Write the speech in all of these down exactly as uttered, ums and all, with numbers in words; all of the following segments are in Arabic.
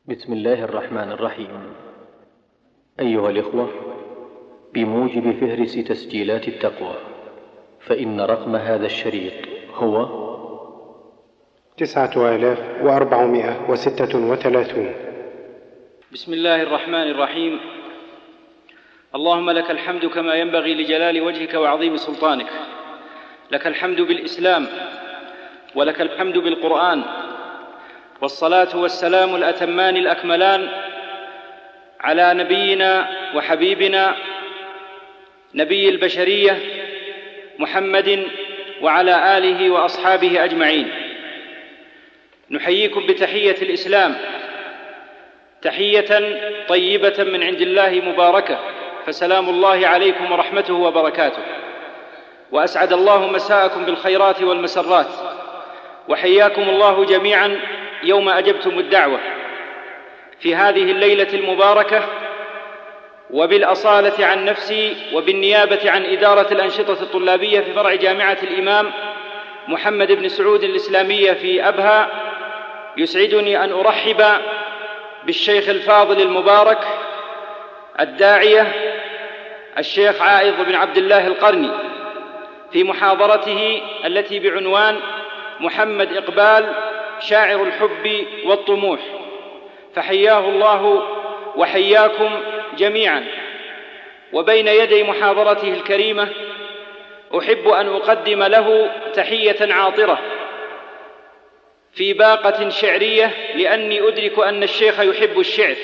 بسم الله الرحمن الرحيم. أيها الإخوة، بموجب فهرس تسجيلات التقوى، فإن رقم هذا الشريط هو تسعة آلاف وأربعمائة وستة وثلاثون. بسم الله الرحمن الرحيم. اللهم لك الحمد كما ينبغي لجلال وجهك وعظيم سلطانك. لك الحمد بالإسلام، ولك الحمد بالقرآن، والصلاة والسلام الأتمان الأكملان على نبينا وحبيبنا نبي البشرية محمد وعلى آله وأصحابه أجمعين. نحييكم بتحية الإسلام، تحية طيبة من عند الله مباركة، فسلام الله عليكم ورحمته وبركاته، وأسعد الله مساءكم بالخيرات والمسرات، وحياكم الله جميعا يوم أجبتم الدعوة في هذه الليلة المباركة. وبالأصالة عن نفسي وبالنيابة عن إدارة الأنشطة الطلابية في فرع جامعة الإمام محمد بن سعود الإسلامية في أبها، يسعدني أن أرحب بالشيخ الفاضل المبارك الداعية الشيخ عائض بن عبد الله القرني في محاضرته التي بعنوان محمد إقبال شاعر الحب والطموح، فحياه الله وحياكم جميعا. وبين يدي محاضرته الكريمة أحب أن أقدم له تحية عاطرة في باقة شعرية، لأني أدرك أن الشيخ يحب الشعر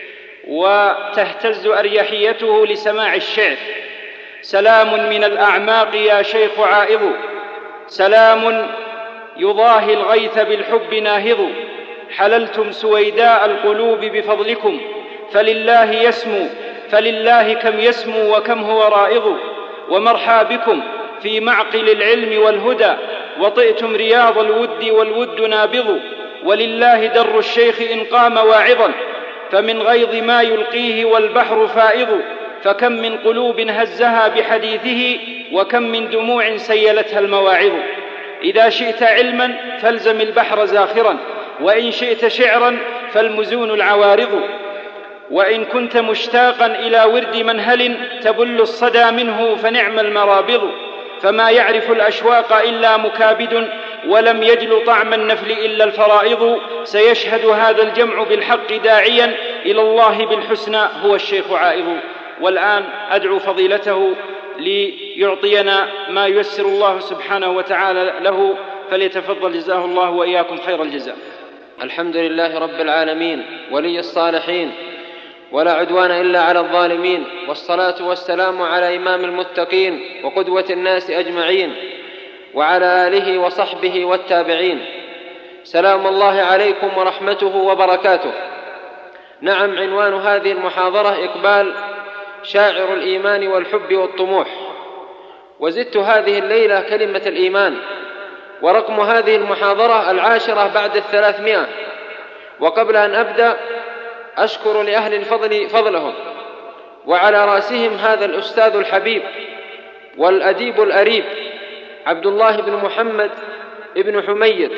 وتهتز أريحيته لسماع الشعر. سلام من الأعماق يا شيخ عائض، سلام يضاهي الغيث بالحب ناهض، حللتم سويداء القلوب بفضلكم، فلله يسمو فلله كم يسمو وكم هو رائض، ومرحى بكم في معقل العلم والهدى، وطئتم رياض الود والود نابض، ولله در الشيخ إن قام واعظا، فمن غيظ ما يلقيه والبحر فائض، فكم من قلوب هزها بحديثه، وكم من دموع سيلتها المواعظ. إذا شئت علما فالزم البحر زاخرا، وإن شئت شعرا فالمزون العوارض، وإن كنت مشتاقا إلى ورد منهل تبل الصدى منه فنعم المرابض، فما يعرف الأشواق إلا مكابد، ولم يجل طعم النفل إلا الفرائض، سيشهد هذا الجمع بالحق داعيا إلى الله بالحسنى هو الشيخ عائض. والآن أدعو فضيلته ليعطينا ما ييسر الله سبحانه وتعالى له، فليتفضل جزاه الله وإياكم خير الجزاء. الحمد لله رب العالمين ولي الصالحين، ولا عدوان إلا على الظالمين، والصلاة والسلام على إمام المتقين وقدوة الناس أجمعين، وعلى آله وصحبه والتابعين. سلام الله عليكم ورحمته وبركاته. نعم، عنوان هذه المحاضرة إقبال شاعر الإيمان والحب والطموح، وزدت هذه الليلة كلمة الإيمان، ورقم هذه المحاضرة العاشرة بعد الثلاثمائة. وقبل أن أبدأ أشكر لأهل الفضل فضلهم، وعلى رأسهم هذا الأستاذ الحبيب والأديب الأريب عبد الله بن محمد بن حميد،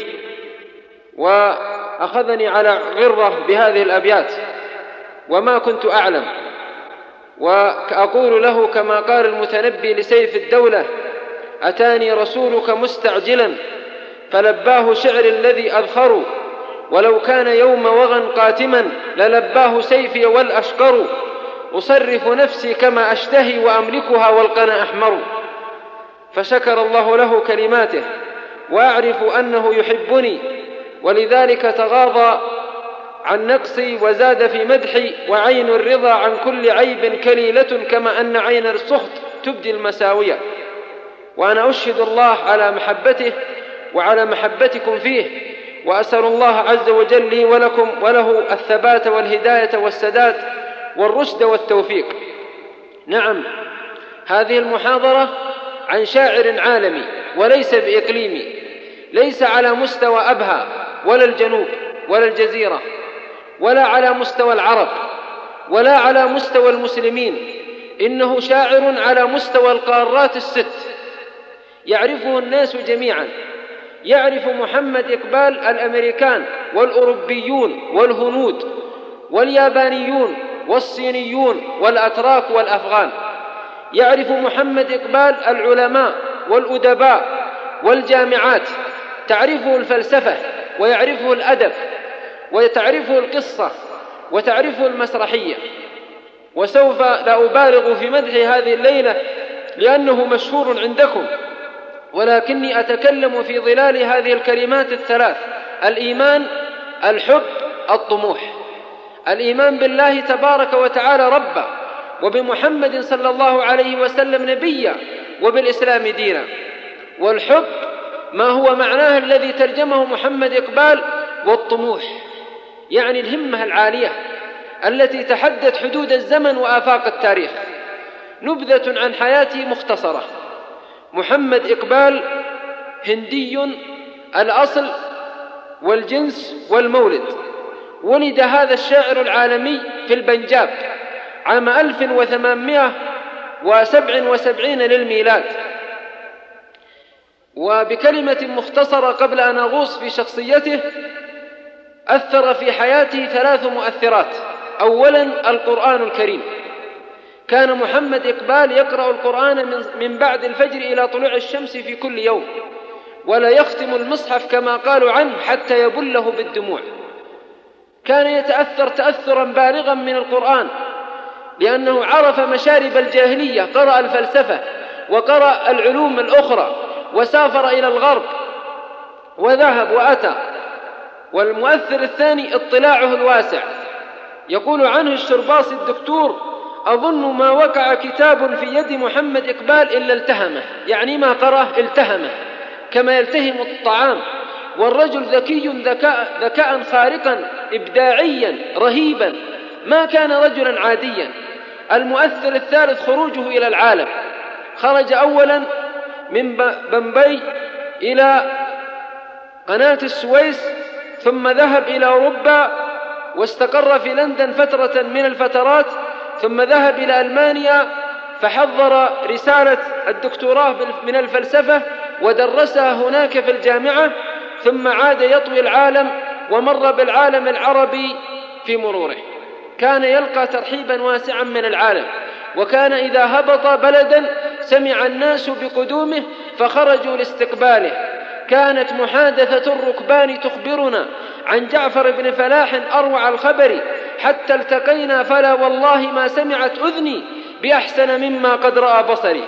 وأخذني على غرة بهذه الأبيات وما كنت أعلم، وأقول له كما قال المتنبي لسيف الدولة: أتاني رسولك مستعجلا فلباه شعر الذي أذخر، ولو كان يوم وغى قاتما للباه سيفي والأشقر، أصرف نفسي كما أشتهي وأملكها والقنا أحمر. فشكر الله له كلماته، وأعرف أنه يحبني، ولذلك تغاضى عن نقصي وزاد في مدحي، وعين الرضا عن كل عيب كليلة، كما أن عين السخط تبدي المساوية. وأنا أشهد الله على محبته وعلى محبتكم فيه، وأسأل الله عز وجل لي ولكم وله الثبات والهداية والسداد والرشد والتوفيق. نعم، هذه المحاضرة عن شاعر عالمي وليس بإقليمي، ليس على مستوى أبها ولا الجنوب ولا الجزيرة، ولا على مستوى العرب، ولا على مستوى المسلمين، إنه شاعر على مستوى القارات الست، يعرفه الناس جميعا. يعرف محمد إقبال الأمريكان والأوروبيون والهنود واليابانيون والصينيون والأتراك والأفغان. يعرف محمد إقبال العلماء والأدباء والجامعات، تعرفه الفلسفة ويعرفه الأدب وتعرفه القصة وتعرفه المسرحية. وسوف لا أبالغ في مدح هذه الليلة لأنه مشهور عندكم، ولكني أتكلم في ظلال هذه الكلمات الثلاث: الإيمان، الحب، الطموح. الإيمان بالله تبارك وتعالى ربا، وبمحمد صلى الله عليه وسلم نبيا، وبالإسلام دينا. والحب ما هو معناه الذي ترجمه محمد إقبال: والطموح، يعني الهمة العالية التي تحدت حدود الزمن وآفاق التاريخ. نبذة عن حياته مختصرة. محمد إقبال هندي الأصل والجنس والمولد. ولد هذا الشاعر العالمي في البنجاب عام ألف وثمانمائة وسبعة وسبعين للميلاد. وبكلمة مختصرة قبل أن أغوص في شخصيته، أثر في حياته ثلاث مؤثرات. أولا القرآن الكريم. كان محمد إقبال يقرأ القرآن من بعد الفجر إلى طلوع الشمس في كل يوم، ولا يختم المصحف كما قالوا عنه حتى يبله بالدموع. كان يتأثر تأثرا بالغا من القرآن لأنه عرف مشارب الجاهلية، قرأ الفلسفة وقرأ العلوم الأخرى وسافر إلى الغرب وذهب وأتى. والمؤثر الثاني اطلاعه الواسع. يقول عنه الشرباصي الدكتور: أظن ما وقع كتاب في يد محمد إقبال إلا التهمه، يعني ما قرأه التهمه كما يلتهم الطعام. والرجل ذكي ذكاء, ذكاء خارقا إبداعيا رهيبا، ما كان رجلا عاديا. المؤثر الثالث خروجه إلى العالم. خرج أولا من بمبي إلى قناة السويس، ثم ذهب إلى أوروبا واستقر في لندن فترة من الفترات، ثم ذهب إلى ألمانيا فحضر رسالة الدكتوراه من الفلسفة ودرسها هناك في الجامعة، ثم عاد يطوي العالم ومر بالعالم العربي في مروره. كان يلقى ترحيبا واسعا من العالم، وكان إذا هبط بلدا سمع الناس بقدومه فخرجوا لاستقباله. كانت محادثة الركبان تخبرنا عن جعفر بن فلاح أروع الخبر: حتى التقينا فلا والله ما سمعت أذني بأحسن مما قد رأى بصري.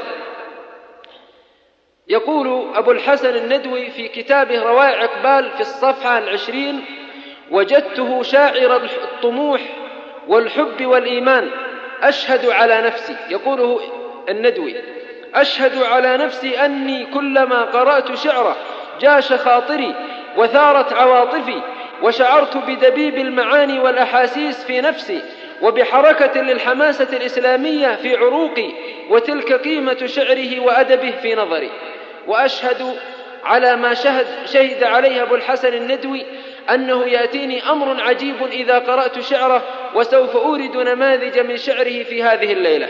يقول أبو الحسن الندوي في كتابه روائع إقبال في الصفحة العشرين: وجدته شاعر الطموح والحب والإيمان، أشهد على نفسي. يقوله الندوي: أشهد على نفسي أني كلما قرأت شعره جاش خاطري وثارت عواطفي، وشعرت بدبيب المعاني والأحاسيس في نفسي، وبحركة للحماسة الإسلامية في عروقي، وتلك قيمة شعره وأدبه في نظري. وأشهد على ما شهد, شهد عليه أبو الحسن الندوي أنه يأتيني أمر عجيب إذا قرأت شعره، وسوف أورد نماذج من شعره في هذه الليلة.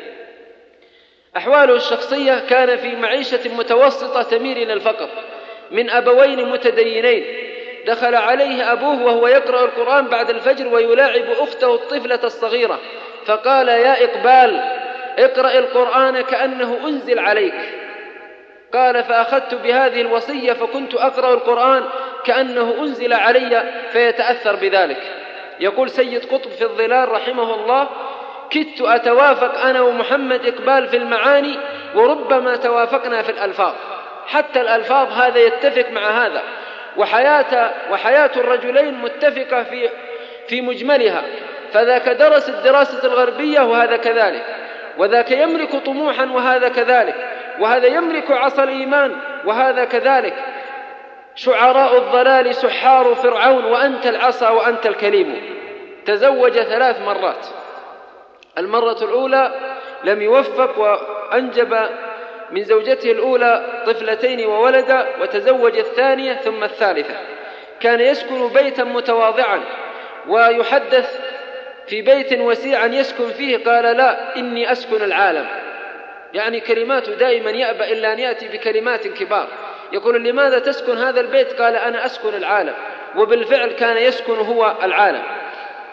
أحواله الشخصية: كان في معيشة متوسطة تميل إلى الفقر، من أبوين متدينين. دخل عليه أبوه وهو يقرأ القرآن بعد الفجر ويلاعب أخته الطفلة الصغيرة، فقال: يا إقبال، اقرأ القرآن كأنه أنزل عليك. قال: فأخذت بهذه الوصية فكنت أقرأ القرآن كأنه أنزل علي فيتأثر بذلك. يقول سيد قطب في الظلال رحمه الله: كدت أتوافق أنا ومحمد إقبال في المعاني، وربما توافقنا في الألفاظ. حتى الألفاظ هذا يتفق مع هذا، وحياة, وحياة الرجلين متفقة في, في مجملها. فذاك درس الدراسة الغربية وهذا كذلك، وذاك يملك طموحا وهذا كذلك، وهذا يملك عصا الإيمان وهذا كذلك. شعراء الضلال سحار فرعون، وأنت العصا وأنت الكليم. تزوج ثلاث مرات. المرة الأولى لم يوفق وأنجب من زوجته الأولى طفلتين وولدا، وتزوج الثانية ثم الثالثة. كان يسكن بيتا متواضعا، ويحدث في بيت وسيعا يسكن فيه قال: لا، إني أسكن العالم. يعني كلماته دائما يأبى إلا أن يأتي بكلمات كبار. يقول: لماذا تسكن هذا البيت؟ قال: أنا أسكن العالم. وبالفعل كان يسكن هو العالم.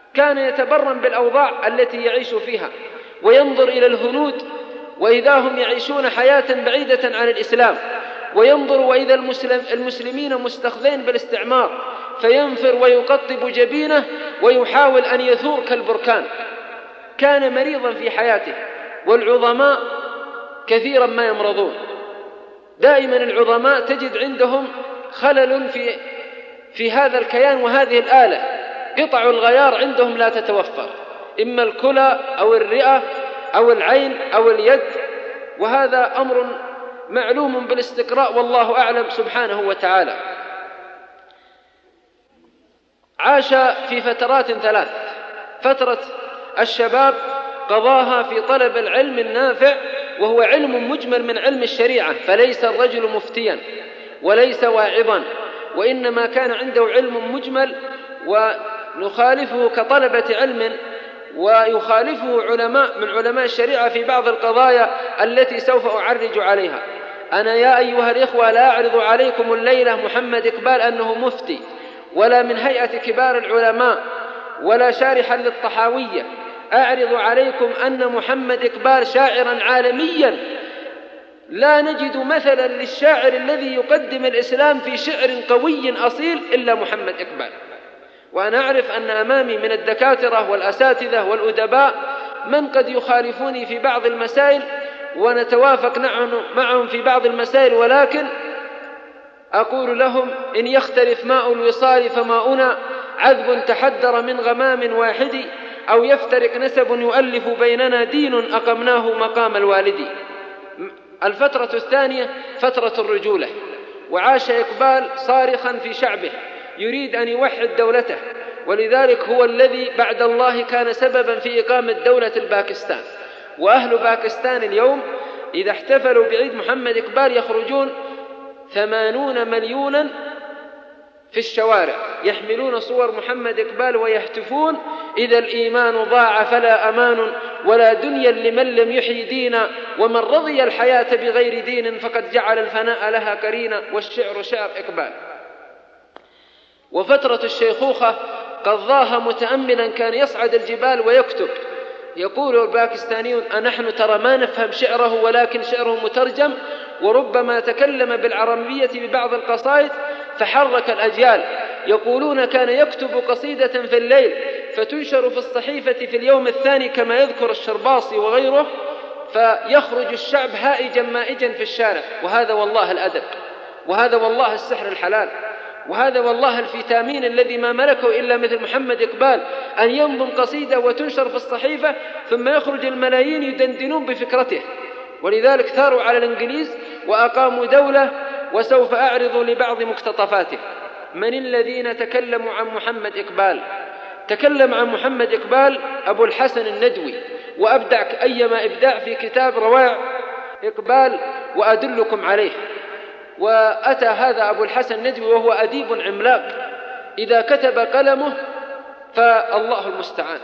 كان يتبرم بالأوضاع التي يعيش فيها وينظر إلى الهنود وإذا هم يعيشون حياة بعيدة عن الإسلام، وينظر وإذا المسلم المسلمين مستخذين بالاستعمار فينفر ويقطب جبينه ويحاول أن يثور كالبركان. كان مريضا في حياته، والعظماء كثيرا ما يمرضون. دائما العظماء تجد عندهم خلل في في هذا الكيان وهذه الآلة، قطع الغيار عندهم لا تتوفر، إما الكلى أو الرئة أو العين أو اليد، وهذا أمر معلوم بالاستقراء والله أعلم سبحانه وتعالى. عاش في فترات ثلاث: فترة الشباب قضاها في طلب العلم النافع، وهو علم مجمل من علم الشريعة، فليس الرجل مفتيا وليس واعظا، وإنما كان عنده علم مجمل ونخالفه كطلبة علم، ويخالفه علماء من علماء الشريعة في بعض القضايا التي سوف أعرج عليها. أنا يا أيها الإخوة لا أعرض عليكم الليلة محمد إقبال أنه مفتي، ولا من هيئة كبار العلماء، ولا شارحا للطحاوية. أعرض عليكم أن محمد إقبال شاعرا عالميا، لا نجد مثلا للشاعر الذي يقدم الإسلام في شعر قوي أصيل إلا محمد إقبال. وأنا أعرف أن أمامي من الدكاترة والأساتذة والأدباء من قد يخالفوني في بعض المسائل ونتوافق معهم في بعض المسائل، ولكن أقول لهم: إن يختلف ماء الوصال فماؤنا عذب تحدر من غمام واحد، أو يفترق نسب يؤلف بيننا دين أقمناه مقام الوالد. الفترة الثانية فترة الرجولة، وعاش إقبال صارخا في شعبه يريد أن يوحد دولته، ولذلك هو الذي بعد الله كان سببا في إقامة دولة الباكستان. وأهل باكستان اليوم إذا احتفلوا بعيد محمد إقبال يخرجون ثمانون مليونا في الشوارع يحملون صور محمد إقبال ويهتفون: إذا الإيمان ضاع فلا أمان، ولا دنيا لمن لم يحيي دينا، ومن رضي الحياة بغير دين فقد جعل الفناء لها كرينا. والشعر شعر إقبال. وفترة الشيخوخة قضاها متأملا، كان يصعد الجبال ويكتب. يقول الباكستانيون: أنحن ترى ما نفهم شعره ولكن شعره مترجم، وربما تكلم بالعربية ببعض القصائد فحرك الأجيال. يقولون كان يكتب قصيدة في الليل فتنشر في الصحيفة في اليوم الثاني كما يذكر الشرباصي وغيره، فيخرج الشعب هائجا مائجا في الشارع. وهذا والله الأدب، وهذا والله السحر الحلال، وهذا والله الفيتامين الذي ما ملكه إلا مثل محمد إقبال، أن ينظم قصيدة وتنشر في الصحيفة ثم يخرج الملايين يدندنون بفكرته. ولذلك ثاروا على الإنجليز وأقاموا دولة، وسوف أعرض لبعض مقتطفاته. من الذين تكلموا عن محمد إقبال؟ تكلم عن محمد إقبال أبو الحسن الندوي، وأبدع أيما إبداع في كتاب روائع إقبال وأدلكم عليه. وأتى هذا أبو الحسن الندوي وهو أديب عملاق، إذا كتب قلمه فالله المستعان.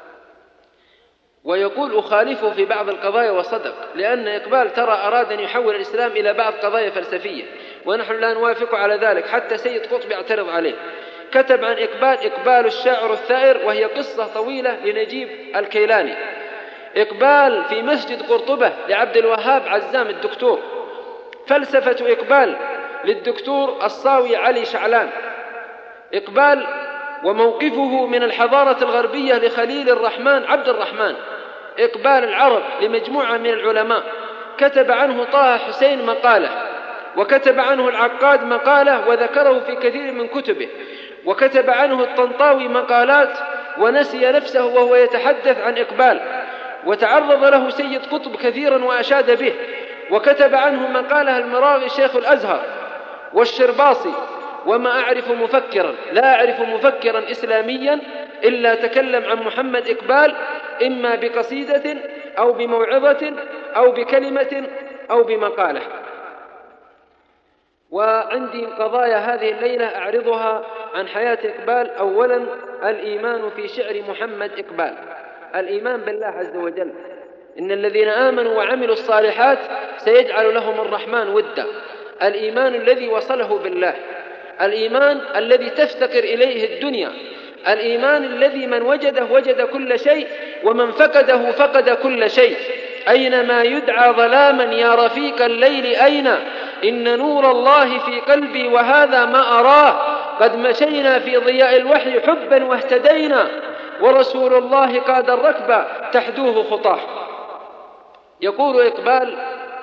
ويقول: أخالفه في بعض القضايا وصدق، لأن إقبال ترى أراد أن يحول الإسلام إلى بعض قضايا فلسفية، ونحن لا نوافق على ذلك، حتى سيد قطب يعترض عليه. كتب عن إقبال: إقبال الشاعر الثائر، وهي قصة طويلة لنجيب الكيلاني. إقبال في مسجد قرطبة لعبد الوهاب عزام الدكتور. فلسفة إقبال للدكتور الصاوي علي شعلان. إقبال وموقفه من الحضارة الغربية لخليل الرحمن عبد الرحمن. إقبال العرب لمجموعة من العلماء، كتب عنه طه حسين مقالة، وكتب عنه العقاد مقالة وذكره في كثير من كتبه، وكتب عنه الطنطاوي مقالات ونسي نفسه وهو يتحدث عن إقبال، وتعرض له سيد قطب كثيرا وأشاد به، وكتب عنه مقالة المراغي شيخ الأزهر والشرباصي. وما أعرف مفكرا لا أعرف مفكرا إسلاميا إلا تكلم عن محمد إقبال، إما بقصيدة أو بموعظة أو بكلمة أو بمقالة. وعندي قضايا هذه الليلة أعرضها عن حياة إقبال. أولا، الإيمان في شعر محمد إقبال. الإيمان بالله عز وجل، إن الذين آمنوا وعملوا الصالحات سيجعل لهم الرحمن ودا. الإيمان الذي وصله بالله، الإيمان الذي تفتقر إليه الدنيا، الإيمان الذي من وجده وجد كل شيء، ومن فقده فقد كل شيء. أينما يدعى ظلاما يا رفيق الليل أين؟ إن نور الله في قلبي وهذا ما أراه. قد مشينا في ضياء الوحي حبا واهتدينا، ورسول الله قاد الركب تحدوه خطاه. يقول إقبال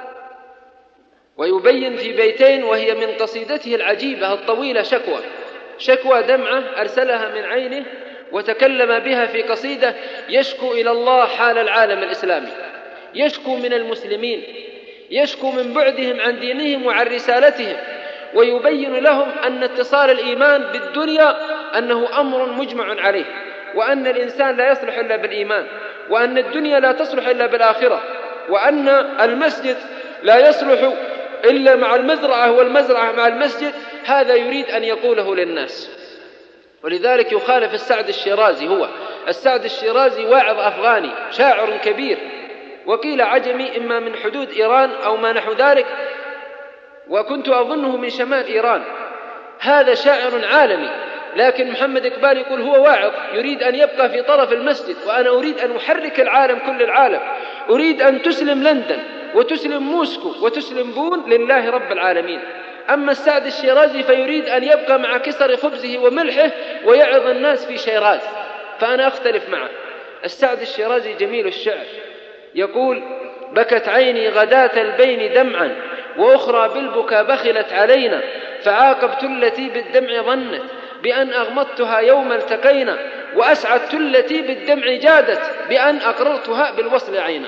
ويبين في بيتين، وهي من قصيدته العجيبة الطويلة، شكوى شكوى دمعة أرسلها من عينه وتكلم بها في قصيدة يشكو إلى الله حال العالم الإسلامي، يشكو من المسلمين، يشكو من بعدهم عن دينهم وعن رسالتهم، ويبين لهم أن اتصال الإيمان بالدنيا أنه أمر مجمع عليه، وأن الإنسان لا يصلح إلا بالإيمان، وأن الدنيا لا تصلح إلا بالآخرة، وأن المسجد لا يصلح إلا مع المزرعة والمزرعة مع المسجد. هذا يريد أن يقوله للناس. ولذلك يخالف السعد الشيرازي. هو السعد الشيرازي واعظ أفغاني شاعر كبير، وقيل عجمي إما من حدود إيران أو ما نحو ذلك، وكنت أظنه من شمال إيران. هذا شاعر عالمي، لكن محمد إقبال يقول هو واعظ يريد أن يبقى في طرف المسجد، وأنا أريد أن أحرك العالم كل العالم، أريد أن تسلم لندن وتسلم موسكو وتسلم بون لله رب العالمين. أما السعد الشيرازي فيريد أن يبقى مع كسر خبزه وملحه ويعظ الناس في شيراز، فأنا أختلف معه. السعد الشيرازي جميل الشعر، يقول بكت عيني غداة البين دمعا، وأخرى بالبكا بخلت علينا، فعاقبت التي بالدمع ظنت بأن أغمضتها يوم التقينا، وأسعدت التي بالدمع جادت بأن أقررتها بالوصل عينا.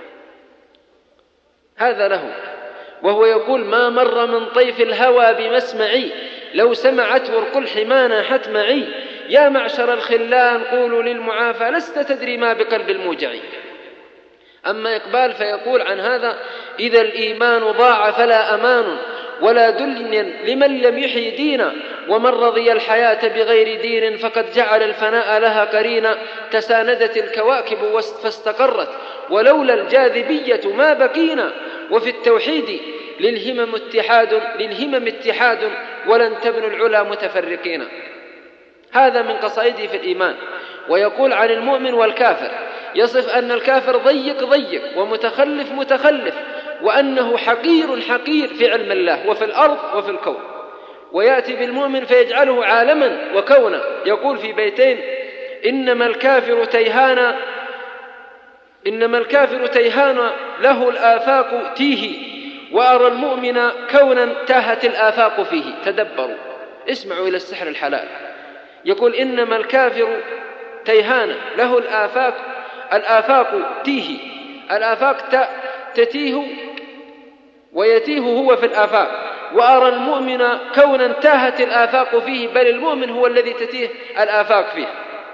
هذا له. وهو يقول ما مر من طيف الهوى بمسمعي، لو سمعت ورق الحمانة حتمعي، يا معشر الخلان قولوا للمعافى لست تدري ما بقلب الموجعي. أما إقبال فيقول عن هذا إذا الإيمان ضاع فلا أمان، ولا دنيا لمن لم يحيي دينا، ومن رضي الحياة بغير دين فقد جعل الفناء لها قرينا، تساندت الكواكب فاستقرت، ولولا الجاذبية ما بقينا، وفي التوحيد للهمم اتحاد للهمم اتحاد ولن تبنوا العلا متفرقين. هذا من قصائده في الإيمان. ويقول عن المؤمن والكافر، يصف أن الكافر ضيق ضيق ومتخلف متخلف، وأنه حقير حقير في علم الله وفي الأرض وفي الكون. ويأتي بالمؤمن فيجعله عالما وكونا. يقول في بيتين إنما الكافر تيهانا إنما الكافر تيهان له الآفاق تيه، وأرى المؤمن كونا تاهت الآفاق فيه. تدبروا، اسمعوا إلى السحر الحلال. يقول إنما الكافر تيهان له الآفاق الآفاق تيه، الآفاق تتيه ويتيه هو في الآفاق، وأرى المؤمن كونا تاهت الآفاق فيه، بل المؤمن هو الذي تتيه الآفاق فيه.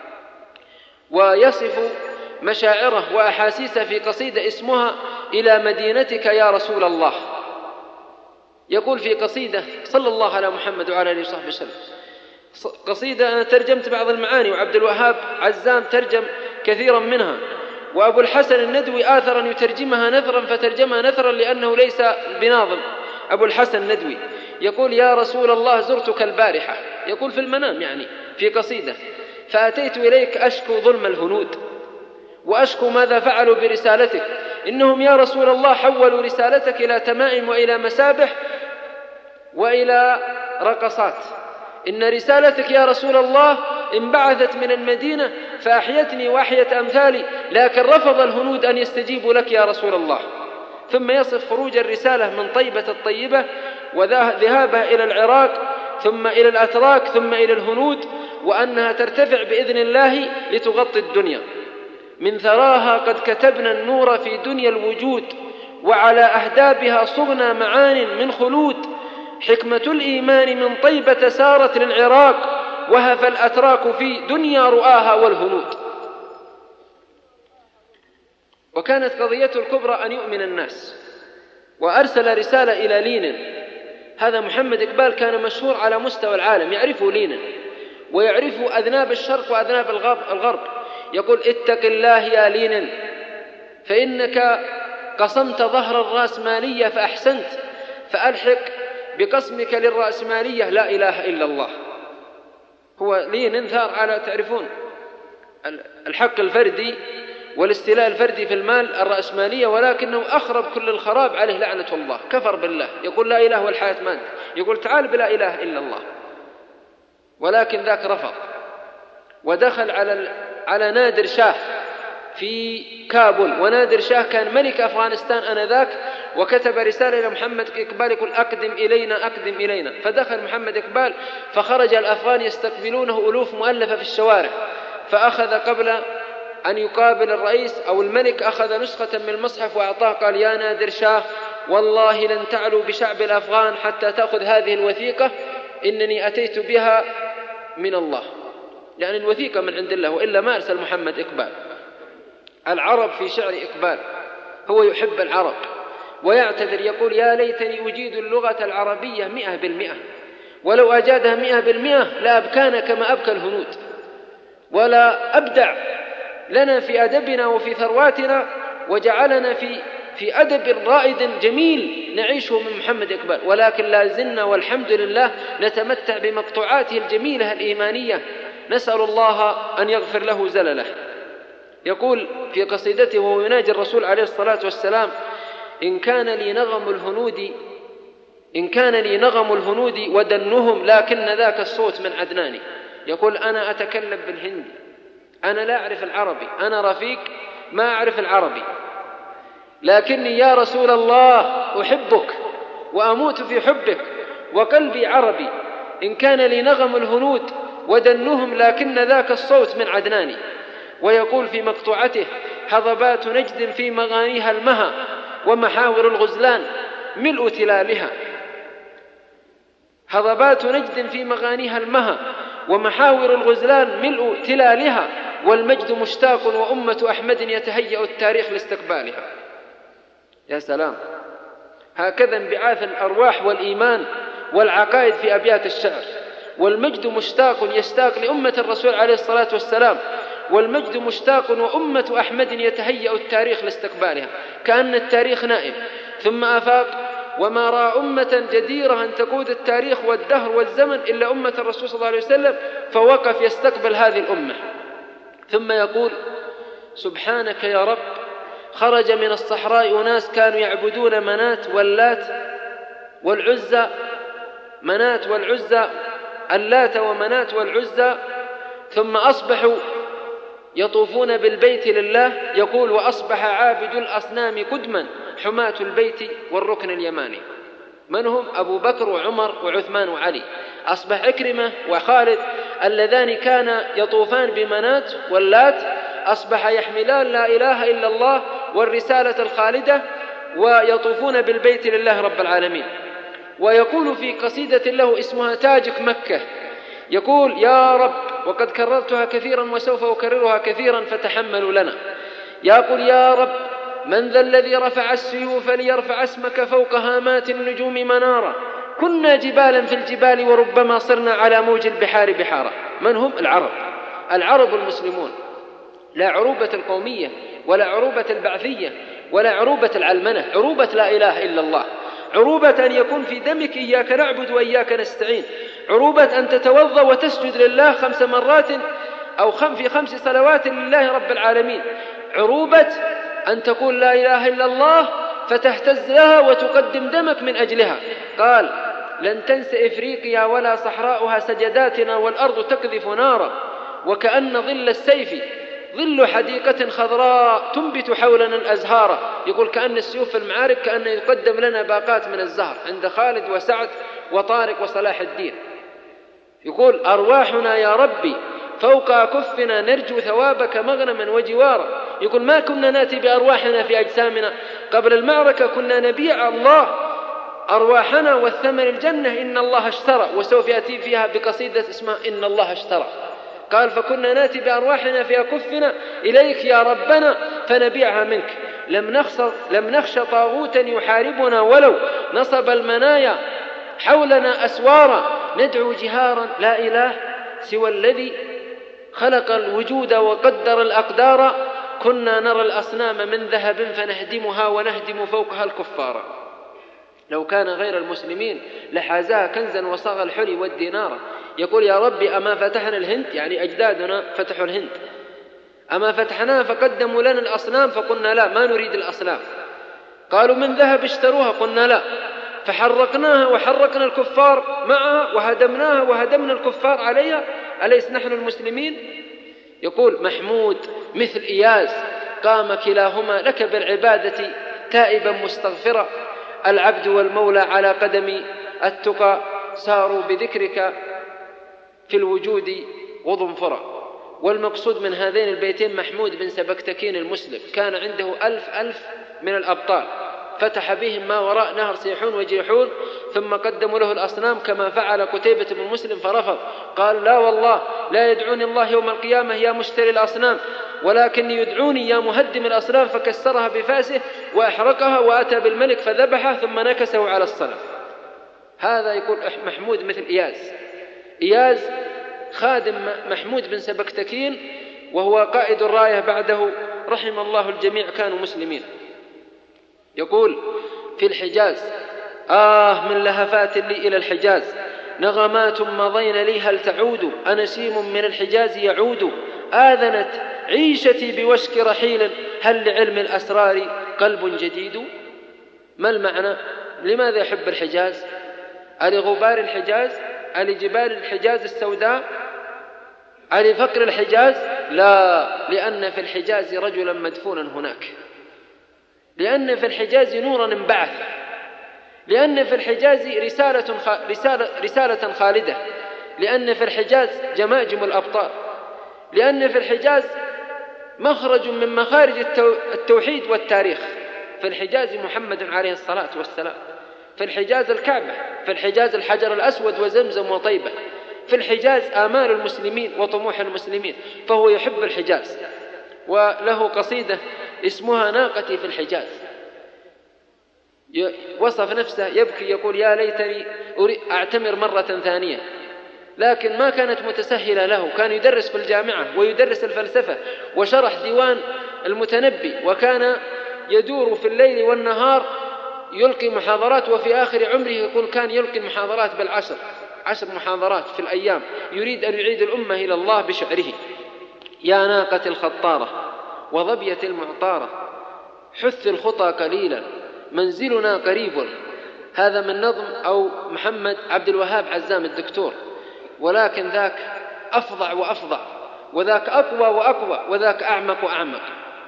ويصف مشاعره وأحاسيسه في قصيدة اسمها إلى مدينتك يا رسول الله. يقول في قصيدة صلى الله على محمد وعلى آله وصحبه وسلم، قصيدة أنا ترجمت بعض المعاني، وعبد الوهاب عزام ترجم كثيرا منها، وأبو الحسن الندوي آثر أن يترجمها نثرا فترجمها نثرا لأنه ليس بناظم. أبو الحسن الندوي يقول يا رسول الله زرتك البارحة، يقول في المنام يعني في قصيدة، فأتيت إليك أشكو ظلم الهنود وأشكو ماذا فعلوا برسالتك، إنهم يا رسول الله حولوا رسالتك إلى تمائم وإلى مسابح وإلى رقصات. إن رسالتك يا رسول الله انبعثت من المدينة فأحيتني وأحيت أمثالي، لكن رفض الهنود أن يستجيبوا لك يا رسول الله. ثم يصف خروج الرسالة من طيبة الطيبة وذهابها إلى العراق ثم إلى الأتراك ثم إلى الهنود، وأنها ترتفع بإذن الله لتغطي الدنيا. من ثراها قد كتبنا النور في دنيا الوجود، وعلى أهدابها صغنا معان من خلود، حكمة الإيمان من طيبة سارت للعراق، وهف الأتراك في دنيا رؤاها والهنود. وكانت قضيته الكبرى أن يؤمن الناس، وأرسل رسالة إلى لينين. هذا محمد إقبال كان مشهور على مستوى العالم، يعرفه لينين ويعرفه أذناب الشرق وأذناب الغرب. يقول اتق الله يا لينين، فإنك قسمت ظهر الرأسمالية فأحسنت، فألحق بقسمك للرأسمالية لا إله إلا الله. هو لين انثار على تعرفون الحق الفردي والاستيلاء الفردي في المال الرأسمالية، ولكنه أخرب كل الخراب، عليه لعنة الله، كفر بالله، يقول لا إله والحياة مادة، يقول تعال بلا إله إلا الله، ولكن ذاك رفض ودخل على على نادر شاه في كابول، ونادر شاه كان ملك أفغانستان آنذاك، وكتب رسالة إلى محمد إقبال يقول أقدم إلينا أقدم إلينا، فدخل محمد إقبال فخرج الأفغان يستقبلونه ألوف مؤلفة في الشوارع، فأخذ قبل أن يقابل الرئيس أو الملك أخذ نسخة من المصحف وأعطاه، قال يا نادر شاه والله لن تعلوا بشعب الأفغان حتى تأخذ هذه الوثيقة، إنني أتيت بها من الله، يعني الوثيقة من عند الله، وإلا ما أرسل محمد إقبال. العرب في شعر إقبال هو يحب العرب ويعتذر، يقول يا ليتني أجيد اللغة العربية مئة بالمئة، ولو أجادها مئة بالمئة لأبكانا كما أبكى الهنود، ولا أبدع لنا في أدبنا وفي ثرواتنا، وجعلنا في في أدب رائد جميل نعيشه من محمد إقبال، ولكن لا زلنا والحمد لله نتمتع بمقطوعاته الجميلة الإيمانية، نسأل الله أن يغفر له زلله. يقول في قصيدته وهو يناجي الرسول عليه الصلاة والسلام إن كان لي نغم الهنود إن كان لي نغم الهنود ودنهم لكن ذاك الصوت من عدناني، يقول أنا أتكلم بالهندي، أنا لا أعرف العربي، أنا رفيق ما أعرف العربي، لكني يا رسول الله أحبك وأموت في حبك وقلبي عربي، إن كان لي نغم الهنود ودنهم لكن ذاك الصوت من عدناني. ويقول في مقطوعته هضبات نجد في مغانيها المها ومحاور الغزلان ملء تلالها، هضبات نجد في مغانيها المها ومحاور الغزلان ملء تلالها، والمجد مشتاق وأمة أحمد يتهيأ التاريخ لاستقبالها. يا سلام، هكذا انبعاث الأرواح والإيمان والعقائد في أبيات الشعر. والمجد مشتاق يشتاق لأمة الرسول عليه الصلاة والسلام، والمجد مشتاق وأمة أحمد يتهيأ التاريخ لاستقبالها، كأن التاريخ نائم ثم أفاق وما رأى أمة جديرة أن تقود التاريخ والدهر والزمن إلا أمة الرسول صلى الله عليه وسلم، فوقف يستقبل هذه الأمة. ثم يقول سبحانك يا رب خرج من الصحراء أناس كانوا يعبدون منات واللات والعزى، منات والعزى اللات ومنات والعزى، ثم أصبحوا يطوفون بالبيت لله. يقول وأصبح عابد الأصنام قدما حماة البيت والركن اليماني، من هم؟ أبو بكر وعمر وعثمان وعلي. أصبح عكرمة وخالد اللذان كان يطوفان بمنات واللات أصبح يحملان لا إله إلا الله والرسالة الخالدة ويطوفون بالبيت لله رب العالمين. ويقول في قصيدة له اسمها تاجك مكة، يقول يا رب وقد كررتها كثيرا وسوف أكررها كثيرا فتحملوا لنا، يقول يا رب من ذا الذي رفع السيوف ليرفع اسمك فوق هامات النجوم منارا، كنا جبالا في الجبال وربما صرنا على موج البحار بحارا. من هم؟ العرب، العرب المسلمون، لا عروبة القومية ولا عروبة البعثية ولا عروبة العلمنة، عروبة لا إله إلا الله، عروبة أن يكون في دمك إياك نعبد وإياك نستعين، عروبة أن تتوضأ وتسجد لله خمس مرات أو خم في خمس صلوات لله رب العالمين، عروبة أن تقول لا إله إلا الله فتهتز لها وتقدم دمك من أجلها. قال لن تنسى إفريقيا ولا صحراؤها سجداتنا والأرض تقذف نارا، وكأن ظل السيف ظل حديقة خضراء تنبت حولنا الأزهار. يقول كأن السيوف في المعارك كأن يقدم لنا باقات من الزهر عند خالد وسعد وطارق وصلاح الدين. يقول أرواحنا يا ربي فوق أكفنا نرجو ثوابك مغنما وجوارا. يقول ما كنا نأتي بأرواحنا في أجسامنا قبل المعركة، كنا نبيع الله أرواحنا والثمن الجنة إن الله اشترى، وسوف يأتي فيها بقصيدة اسمها إن الله اشترى. قال فكنا نأتي بأرواحنا في أكفنا إليك يا ربنا فنبيعها منك، لم نخش, لم نخش طاغوتا يحاربنا ولو نصب المنايا حولنا أسوارا، ندعو جهارا لا إله سوى الذي خلق الوجود وقدر الأقدار، كنا نرى الأصنام من ذهب فنهدمها ونهدم فوقها الكفار. لو كان غير المسلمين لحازها كنزا وصاغ الحلي والدينار. يقول يا ربي أما فتحنا الهند، يعني أجدادنا فتحوا الهند، أما فتحناها فقدموا لنا الأصنام فقلنا لا ما نريد الأصنام، قالوا من ذهب اشتروها قلنا لا، فحرقناها وحرقنا الكفار معها وهدمناها وهدمنا الكفار عليها، أليس نحن المسلمين؟ يقول محمود مثل إياس قام كلاهما لك بالعبادة تائبا مستغفرا، العبد والمولى على قدم التقى ساروا بذكرك في الوجود وضنفرا. والمقصود من هذين البيتين محمود بن سبكتكين المسلم كان عنده ألف ألف من الأبطال، فتح بهم ما وراء نهر سيحون وجيحون، ثم قدموا له الأصنام كما فعل قتيبة بن مسلم فرفض، قال لا والله لا يدعوني الله يوم القيامة يا مشتري الأصنام، ولكن يدعوني يا مهدم الأصنام، فكسرها بفاسه وأحرقها وأتى بالملك فذبحه ثم نكسه على الصنم. هذا يقول محمود مثل إياز. إياز خادم محمود بن سبكتكين وهو قائد الراية بعده، رحم الله الجميع كانوا مسلمين. يقول في الحجاز آه من لهفات لي إلى الحجاز، نغمات مضين لي هل تعود، أنسيم من الحجاز يعود، آذنت عيشتي بوشك رحيل، هل لعلم الأسرار قلب جديد. ما المعنى؟ لماذا يحب الحجاز؟ ألغبار الحجاز؟ ألجبال الحجاز السوداء؟ ألفقر الحجاز؟ لا، لأن في الحجاز رجلا مدفونا هناك، لأن في الحجاز نورا انبعث، لأن في الحجاز رسالة, خ... رسالة... رسالة خالدة، لأن في الحجاز جماجم الأبطال، لأن في الحجاز مخرج من مخارج التو... التوحيد والتاريخ. في الحجاز محمد عليه الصلاة والسلام، في الحجاز الكعبة، في الحجاز الحجر الأسود وزمزم وطيبة، في الحجاز آمال المسلمين وطموح المسلمين، فهو يحب الحجاز. وله قصيدة اسمها ناقتي في الحجاز، وصف نفسه يبكي يقول يا ليتني أعتمر مرة ثانية، لكن ما كانت متسهلة له. كان يدرس في الجامعة ويدرس الفلسفة وشرح ديوان المتنبي، وكان يدور في الليل والنهار يلقي محاضرات، وفي آخر عمره يقول كان يلقي المحاضرات بالعشر عشر محاضرات في الأيام، يريد أن يعيد الأمة إلى الله بشعره. يا ناقة الخطارة وظبية المعطارة، حث الخطى قليلا منزلنا قريب. هذا من نظم أو محمد عبد الوهاب عزام الدكتور، ولكن ذاك أفظع وأفظع، وذاك أقوى وأقوى، وذاك أعمق وأعمق.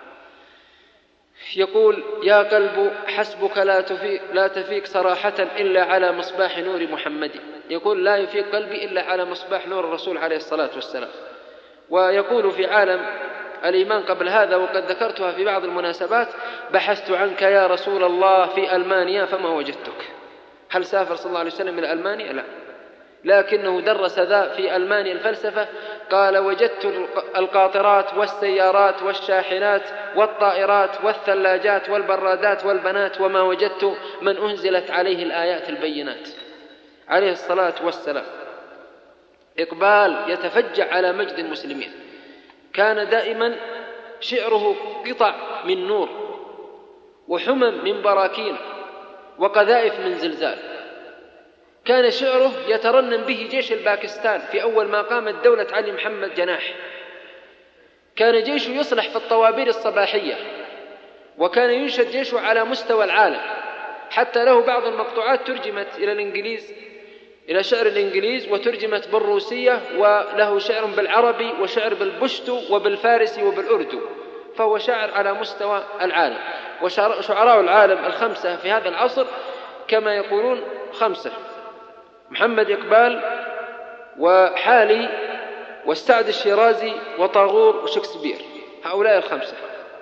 يقول يا قلب حسبك لا تفيق, لا تفيق صراحة إلا على مصباح نور محمد. يقول لا يفيق قلبي إلا على مصباح نور الرسول عليه الصلاة والسلام. ويقول في عالم الإيمان قبل هذا، وقد ذكرتها في بعض المناسبات، بحثت عنك يا رسول الله في ألمانيا فما وجدتك. هل سافر صلى الله عليه وسلم إلى ألمانيا؟ لا، لكنه درس ذا في ألمانيا الفلسفة. قال وجدت القاطرات والسيارات والشاحنات والطائرات والثلاجات والبرادات والبنات، وما وجدت من أنزلت عليه الآيات البينات عليه الصلاة والسلام. إقبال يتفجع على مجد المسلمين، كان دائما شعره قطع من نور وحمم من براكين وقذائف من زلزال. كان شعره يترنم به جيش الباكستان في أول ما قامت دولة علي محمد جناح. كان جيشه يصلح في الطوابير الصباحية، وكان ينشد جيشه على مستوى العالم، حتى له بعض المقطوعات ترجمت إلى الإنجليز إلى شعر الإنجليز وترجمت بالروسية، وله شعر بالعربي وشعر بالبشتو وبالفارسي وبالأردو، فهو شاعر على مستوى العالم. وشعراء العالم الخمسة في هذا العصر كما يقولون خمسة: محمد إقبال وحالي والسعد الشيرازي وطاغور وشكسبير، هؤلاء الخمسة.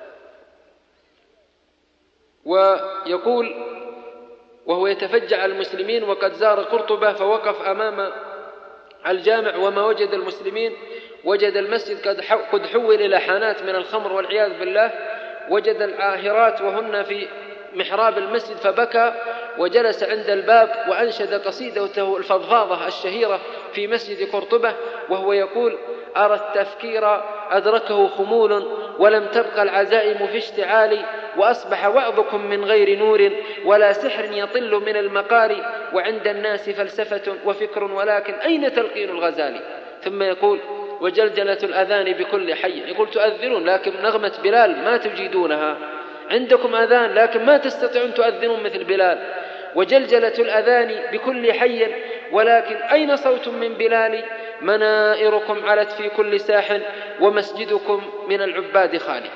ويقول وهو يتفجع المسلمين وقد زار قرطبة فوقف أمام الجامع وما وجد المسلمين، وجد المسجد قد حول إلى حانات من الخمر والعياذ بالله، وجد العاهرات وهن في محراب المسجد فبكى وجلس عند الباب وأنشد قصيدته الفضفاضة الشهيرة في مسجد قرطبة، وهو يقول أرى التفكير أدركه خمول ولم تبقى العزائم في اشتعالي، وأصبح وعظكم من غير نور ولا سحر يطل من المقال وعند الناس فلسفة وفكر ولكن أين تلقين الغزالي. ثم يقول وجلجلة الأذان بكل حي، يقول تؤذنون لكن نغمة بلال ما تجيدونها، عندكم أذان لكن ما تستطيعون تؤذنون مثل بلال. وجلجلة الأذان بكل حي ولكن أين صوت من بلال، منائركم علت في كل ساح ومسجدكم من العباد خالي.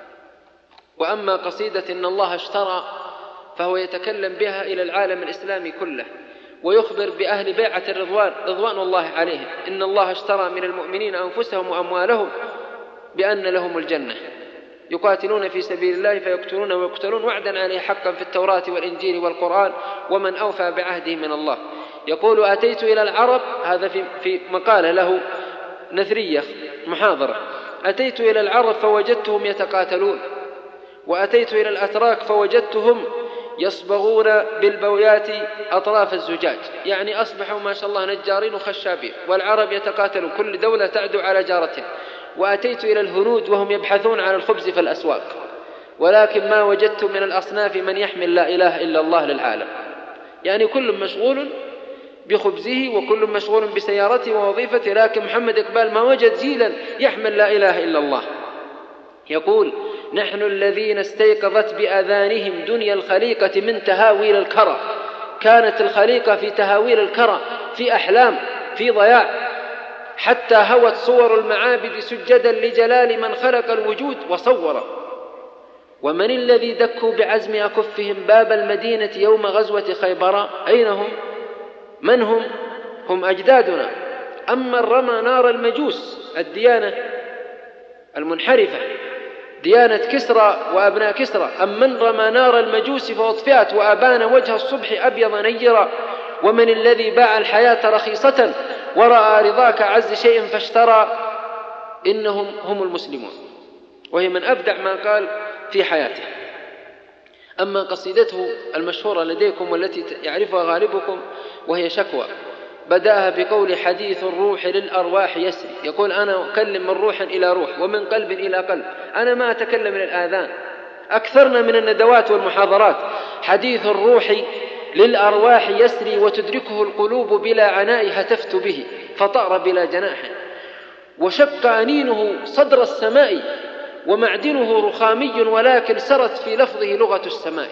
وأما قصيدة إن الله اشترى فهو يتكلم بها إلى العالم الإسلامي كله ويخبر بأهل بيعة الرضوان رضوان الله عليهم إن الله اشترى من المؤمنين أنفسهم وأموالهم بأن لهم الجنة يقاتلون في سبيل الله فيقتلون ويقتلون وعدا عليه حقا في التوراة والإنجيل والقرآن ومن أوفى بعهده من الله. يقول أتيت إلى العرب، هذا في, في مقالة له نثرية محاضرة، أتيت إلى العرب فوجدتهم يتقاتلون، وأتيت إلى الأتراك فوجدتهم يصبغون بالبويات أطراف الزجاج، يعني أصبحوا ما شاء الله نجارين وخشابين، والعرب يتقاتلون كل دولة تعدو على جارتها. وأتيت إلى الهنود وهم يبحثون عن الخبز في الأسواق، ولكن ما وجدت من الأصناف من يحمل لا إله إلا الله للعالم. يعني كل مشغول بخبزه وكل مشغول بسيارته ووظيفته، لكن محمد إقبال ما وجد جيلا يحمل لا إله إلا الله. يقول نحن الذين استيقظت بأذانهم دنيا الخليقة من تهاويل الكرى، كانت الخليقة في تهاويل الكرى، في أحلام، في ضياع، حتى هوت صور المعابد سجدا لجلال من خلق الوجود وصور. ومن الذي دكوا بعزم أكفهم باب المدينة يوم غزوة خيبر؟ أين هم؟ من هم؟ هم أجدادنا. أما رمى نار المجوس الديانة المنحرفة ديانة كسرى وأبناء كسرى، أم من رمى نار المجوس فأطفئت وأبان وجه الصبح أبيض نيرا. ومن الذي باع الحياة رخيصة ورأى رضاك عز شيء فاشترى؟ إنهم هم المسلمون. وهي من أبدع ما قال في حياته. أما قصيدته المشهورة لديكم والتي يعرفها غالبكم وهي شكوى، بدأها بقول حديث الروح للأرواح يسري، يقول أنا أكلم من روح إلى روح ومن قلب إلى قلب، أنا ما أتكلم من الآذان. أكثرنا من الندوات والمحاضرات. حديث الروح للأرواح يسري وتدركه القلوب بلا عناء، هتفت به فطار بلا جناح، وشق أنينه صدر السماء ومعدنه رخامي ولكن سرت في لفظه لغة السماء.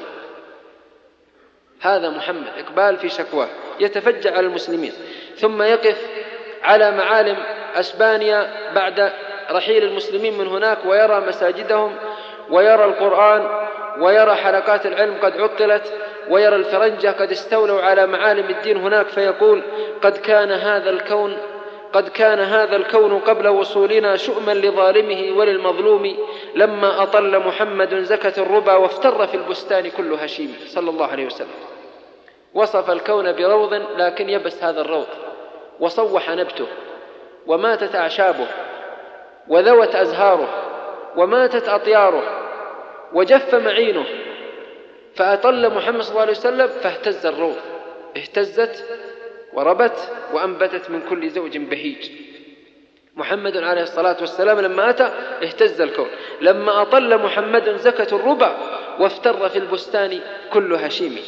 هذا محمد إقبال في شكواه يتفجع على المسلمين، ثم يقف على معالم أسبانيا بعد رحيل المسلمين من هناك ويرى مساجدهم ويرى القرآن ويرى حلقات العلم قد عطلت ويرى الفرنجة قد استولوا على معالم الدين هناك، فيقول قد كان هذا الكون قد كان هذا الكون قبل وصولنا شؤما لظالمه وللمظلوم، لما أطل محمد زكت الربا وافتر في البستان كل هشيم صلى الله عليه وسلم. وصف الكون بروض لكن يبس هذا الروض، وصوح نبته وماتت أعشابه وذوت أزهاره وماتت أطياره وجف معينه، فأطل محمد صلى الله عليه وسلم فاهتز الروض، اهتزت وربت وأنبتت من كل زوج بهيج. محمد عليه الصلاة والسلام لما أتى اهتز الكون، لما أطل محمد زكت الربا وافتر في البستان كل هشيم.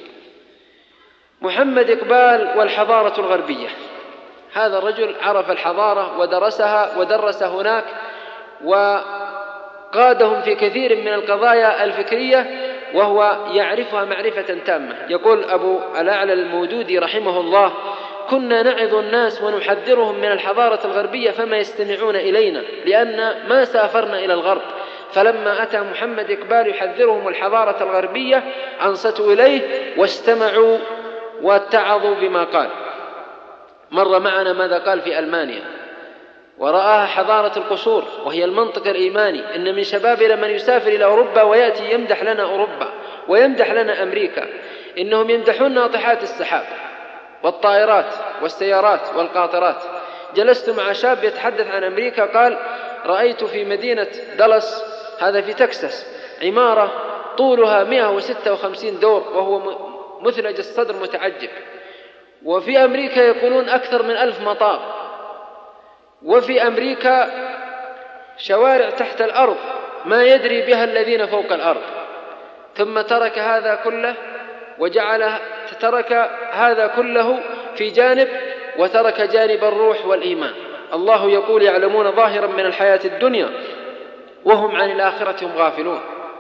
محمد إقبال والحضارة الغربية. هذا الرجل عرف الحضارة ودرسها ودرس هناك وقادهم في كثير من القضايا الفكرية وهو يعرفها معرفة تامة. يقول أبو الأعلى المودودي رحمه الله كنا نعظ الناس ونحذرهم من الحضارة الغربية فما يستمعون إلينا لأن ما سافرنا إلى الغرب، فلما أتى محمد إقبال يحذرهم الحضارة الغربية أنصتوا إليه واستمعوا واتعظوا بما قال. مر معنا ماذا قال في ألمانيا ورآها حضارة القصور وهي المنطق الإيماني، إن من شبابنا من يسافر إلى أوروبا ويأتي يمدح لنا أوروبا ويمدح لنا أمريكا، إنهم يمدحون ناطحات السحاب والطائرات والسيارات والقاطرات. جلست مع شاب يتحدث عن أمريكا قال رأيت في مدينة دالاس هذا في تكساس عمارة طولها مئة وستة وخمسين دور وهو مثلج الصدر متعجب، وفي أمريكا يقولون أكثر من ألف مطار، وفي أمريكا شوارع تحت الأرض ما يدري بها الذين فوق الأرض. ثم ترك هذا كله وجعل ترك هذا كله في جانب وترك جانب الروح والإيمان. الله يقول يعلمون ظاهرا من الحياة الدنيا وهم عن الآخرة هم غافلون،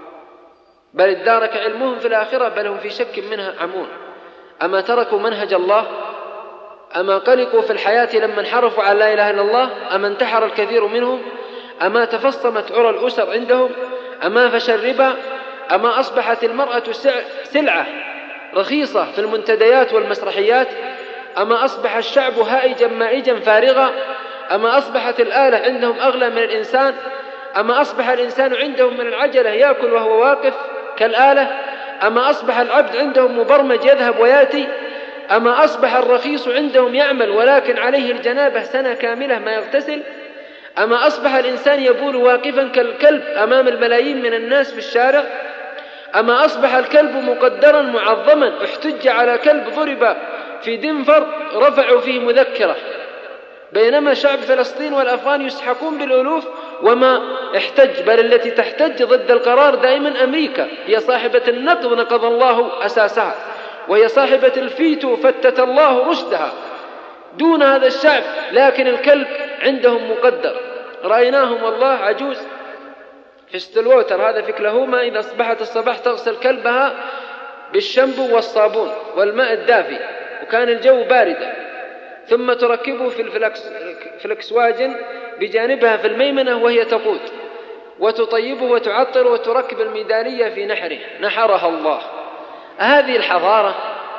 بل ادارك علمهم في الآخرة بل هم في شك منها عمون. أما تركوا منهج الله؟ أما قلقوا في الحياة لما انحرفوا عن لا إله إلا الله؟ أما انتحر الكثير منهم؟ أما تفصمت عرى الأسر عندهم؟ أما فشى الربا؟ أما أصبحت المرأة سلعة رخيصة في المنتديات والمسرحيات؟ أما أصبح الشعب هائجا مائجا فارغا؟ أما أصبحت الآلة عندهم أغلى من الإنسان؟ أما أصبح الإنسان عندهم من العجلة يأكل وهو واقف كالآلة؟ أما أصبح العبد عندهم مبرمج يذهب ويأتي؟ أما أصبح الرخيص عندهم يعمل ولكن عليه الجنابة سنة كاملة ما يغتسل؟ أما أصبح الإنسان يبول واقفا كالكلب أمام الملايين من الناس في الشارع؟ أما أصبح الكلب مقدرا معظما، احتج على كلب ضرب في دنفر رفعوا فيه مذكرة، بينما شعب فلسطين والأفغان يسحقون بالألوف وما احتج، بل التي تحتج ضد القرار دائما أمريكا، هي صاحبة النقض نقض الله أساسها، وهي صاحبة الفيتو فتت الله رشدها دون هذا الشعب، لكن الكلب عندهم مقدر. رأيناهم والله عجوز في ستلووتر هذا في كلاهوما إذا أصبحت الصباح تغسل كلبها بالشامبو والصابون والماء الدافي وكان الجو باردا، ثم تركبه في الفلكسواجن بجانبها في الميمنة وهي تقود وتطيبه وتعطر وتركب الميدالية في نحره، نحرها الله. هذه الحضارة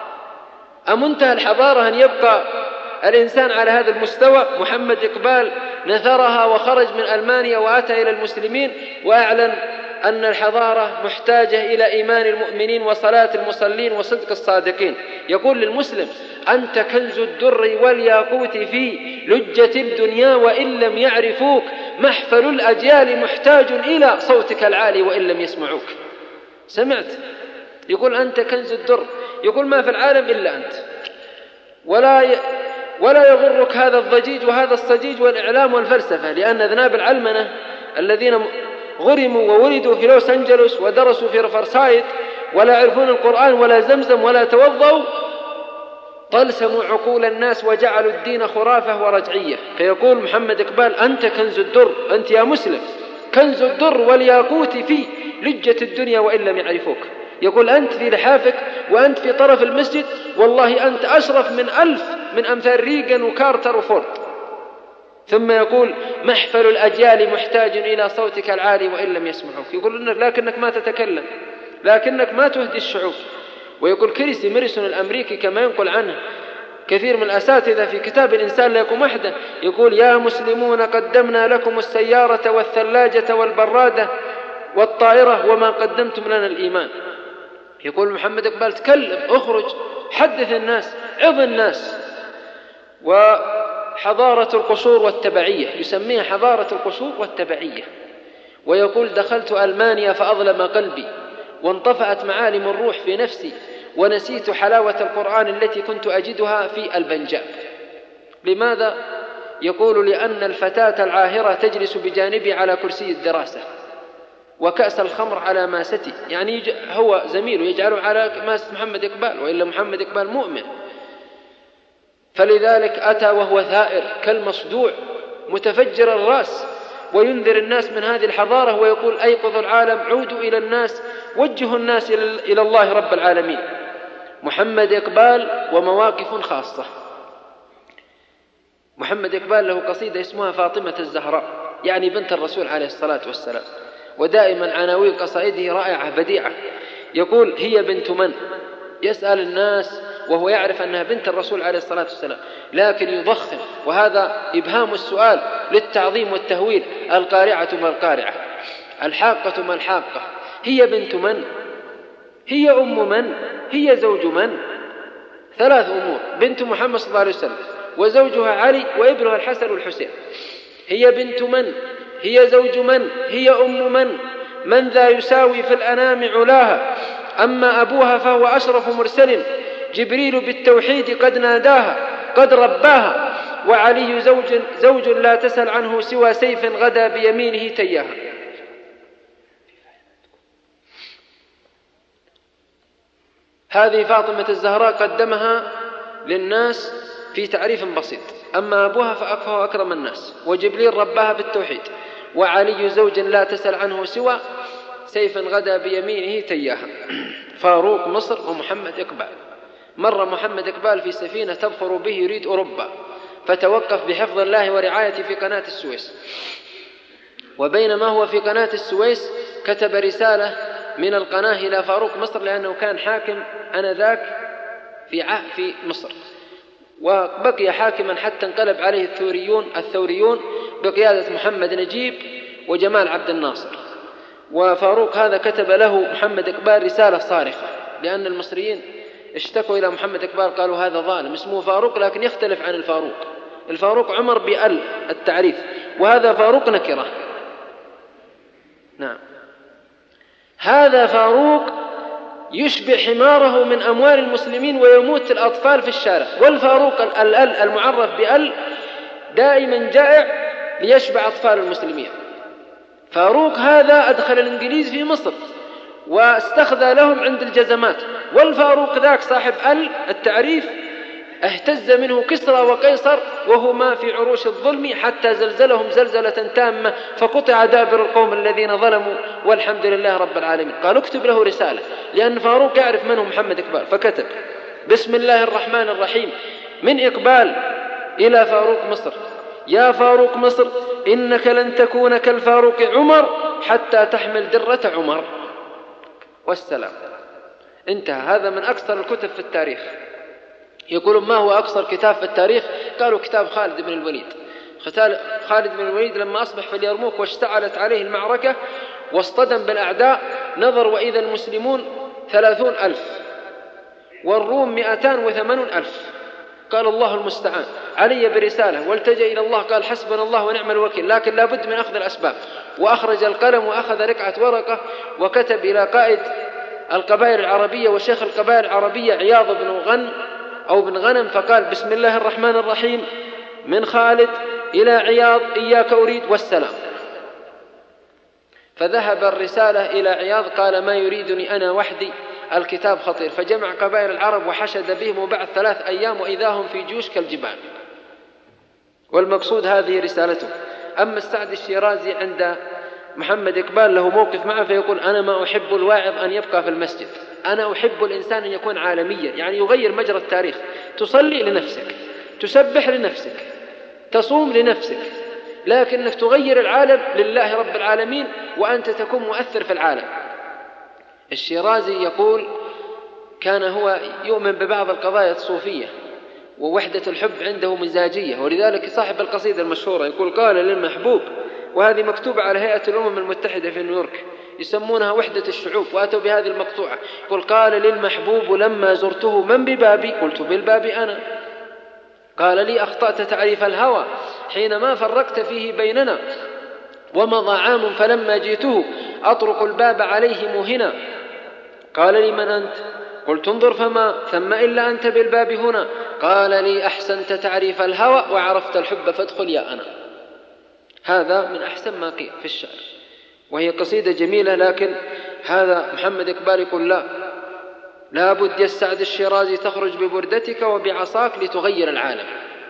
أمنتهى الحضارة أن يبقى الإنسان على هذا المستوى؟ محمد إقبال نثرها وخرج من ألمانيا وأتى إلى المسلمين وأعلن أن الحضارة محتاجة إلى إيمان المؤمنين وصلاة المصلين وصدق الصادقين. يقول للمسلم: أنت كنز الدر والياقوت في لجة الدنيا وإن لم يعرفوك، محفل الأجيال محتاج إلى صوتك العالي وإن لم يسمعوك. سمعت؟ يقول أنت كنز الدر، يقول ما في العالم إلا أنت، ولا ي... ولا يغرك هذا الضجيج وهذا الصجيج والإعلام والفلسفة، لأن أذناب العلمنة الذين غرموا وولدوا في لوس أنجلوس ودرسوا في ريفرسايد ولا يعرفون القرآن ولا زمزم ولا توضوا طلسموا عقول الناس وجعلوا الدين خرافة ورجعية. فيقول محمد إقبال: أنت كنز الدر، أنت يا مسلم كنز الدر والياقوت في لجة الدنيا وإن لم يعرفوك. يقول أنت في لحافك وأنت في طرف المسجد، والله أنت أشرف من ألف من أمثال ريغان وكارتر وفورد. ثم يقول: محفل الأجيال محتاج إلى صوتك العالي وإن لم يسمعوك. يقول إنك لكنك ما تتكلم، لكنك ما تهدي الشعوب. ويقول كريسي ميرسون الأمريكي كما ينقل عنه كثير من الأساتذة في كتاب الإنسان لا يقوم وحده، يقول: يا مسلمون قدمنا لكم السيارة والثلاجة والبرادة والطائرة وما قدمتم لنا الإيمان. يقول محمد إقبال: تكلم، اخرج، حدث الناس، عظ الناس. وحضارة القصور والتبعية، يسميها حضارة القصور والتبعية. ويقول: دخلت ألمانيا فأظلم قلبي وانطفأت معالم الروح في نفسي ونسيت حلاوة القرآن التي كنت أجدها في البنجاب. لماذا؟ يقول: لأن الفتاة العاهرة تجلس بجانبي على كرسي الدراسة وكأس الخمر على ماستي، يعني هو زميله يجعله على ماس محمد إقبال، وإلا محمد إقبال مؤمن. فلذلك أتى وهو ثائر كالمصدوع متفجر الرأس وينذر الناس من هذه الحضارة ويقول: أيقظوا العالم، عودوا إلى الناس، وجهوا الناس إلى الله رب العالمين. محمد إقبال ومواقف خاصة. محمد إقبال له قصيدة اسمها فاطمة الزهراء، يعني بنت الرسول عليه الصلاة والسلام، ودائما عناوين قصائده رائعة بديعة. يقول: هي بنت من؟ يسأل الناس وهو يعرف أنها بنت الرسول عليه الصلاة والسلام، لكن يضخم، وهذا إبهام السؤال للتعظيم والتهويل. القارعة ما القارعة، الحاقة ما الحاقة. هي بنت من؟ هي أم من؟ هي زوج من؟ ثلاث أمور: بنت محمد صلى الله عليه وسلم، وزوجها علي، وابنها الحسن والحسين. هي بنت من؟ هي زوج من؟ هي أم من؟ من ذا يساوي في الأنام علاها؟ أما أبوها فهو أشرف مرسل، جبريل بالتوحيد قد ناداها، قد رباها. وعلي زوج, زوج لا تسأل عنه سوى سيف غدا بيمينه تياها. هذه فاطمة الزهراء قدمها للناس في تعريف بسيط، أما أبوها فهو أكرم الناس، وجبريل رباها بالتوحيد، وعلي زوج لا تسأل عنه سوى سيفا غدا بيمينه تياها. فاروق مصر ومحمد إقبال. مر محمد إقبال في سفينة تبخر به يريد أوروبا، فتوقف بحفظ الله ورعايته في قناة السويس، وبينما هو في قناة السويس كتب رسالة من القناة إلى فاروق مصر، لأنه كان حاكم آنذاك في في مصر، وبقي حاكما حتى انقلب عليه الثوريون الثوريون بقيادة محمد نجيب وجمال عبد الناصر. وفاروق هذا كتب له محمد إقبال رسالة صارخة، لأن المصريين اشتكوا إلى محمد إقبال قالوا هذا ظالم، اسمه فاروق لكن يختلف عن الفاروق. الفاروق عمر بأل التعريف، وهذا فاروق نكرة. نعم، هذا فاروق يشبع حماره من أموال المسلمين ويموت الأطفال في الشارع، والفاروق الأل المعرف بأل دائما جائع ليشبع أطفال المسلمين. فاروق هذا أدخل الإنجليز في مصر واستخذى لهم عند الجزمات، والفاروق ذاك صاحب أل التعريف اهتز منه كسرى وقيصر وهما في عروش الظلم حتى زلزلهم زلزلة تامة، فقطع دابر القوم الذين ظلموا والحمد لله رب العالمين. قالوا اكتب له رسالة، لأن فاروق يعرف من هو محمد إقبال، فكتب: بسم الله الرحمن الرحيم، من إقبال إلى فاروق مصر. يا فاروق مصر، إنك لن تكون كالفاروق عمر حتى تحمل درة عمر. والسلام. انتهى. هذا من أكثر الكتب في التاريخ. يقولون ما هو أقصر كتاب في التاريخ؟ قالوا كتاب خالد بن الوليد. خالد بن الوليد لما أصبح في اليرموك واشتعلت عليه المعركة واصطدم بالأعداء، نظر وإذا المسلمون ثلاثون ألف والروم مئتان وثمانون ألف. قال الله المستعان، علي برسالة، والتجأ إلى الله، قال حسبنا الله ونعم الوكيل، لكن لابد من أخذ الأسباب. وأخرج القلم وأخذ رقعة ورقة وكتب إلى قائد القبائل العربية وشيخ القبائل العربية عياض بن غن أو بن غنم، فقال: بسم الله الرحمن الرحيم، من خالد إلى عياض، إياك أريد، والسلام. فذهب الرسالة إلى عياض، قال: ما يريدني أنا وحدي، الكتاب خطير. فجمع قبائل العرب وحشد بهم، وبعد ثلاث أيام وإذا هم في جيوش كالجبال. والمقصود هذه رسالته. أما السعد الشيرازي عند محمد إقبال له موقف معه، فيقول: أنا ما أحب الواعظ أن يبقى في المسجد، أنا أحب الإنسان أن يكون عالميا، يعني يغير مجرى التاريخ. تصلي لنفسك، تسبح لنفسك، تصوم لنفسك، لكنك تغير العالم لله رب العالمين، وأنت تكون مؤثر في العالم. الشيرازي يقول كان هو يؤمن ببعض القضايا الصوفية، ووحدة الحب عنده مزاجية، ولذلك صاحب القصيدة المشهورة يقول: قال للمحبوب، وهذه مكتوبة على هيئة الأمم المتحدة في نيويورك، يسمونها وحدة الشعوب، وأتوا بهذه المقطوعة. يقول: قال للمحبوب لما زرته: من ببابي؟ قلت: بالباب أنا. قال لي: أخطأت تعريف الهوى حينما فرقت فيه بيننا، ومضى عام فلما جئته أطرق الباب عليه مهنا. قال لي: من أنت؟ قلت: انظر فما ثم إلا أنت بالباب هنا. قال لي: أحسنت تعريف الهوى وعرفت الحب فادخل يا أنا. هذا من أحسن ما قيل في الشعر، وهي قصيدة جميلة. لكن هذا محمد إقبال يقول: لا لا بد يا السعد الشيرازي تخرج ببردتك وبعصاك لتغير العالم.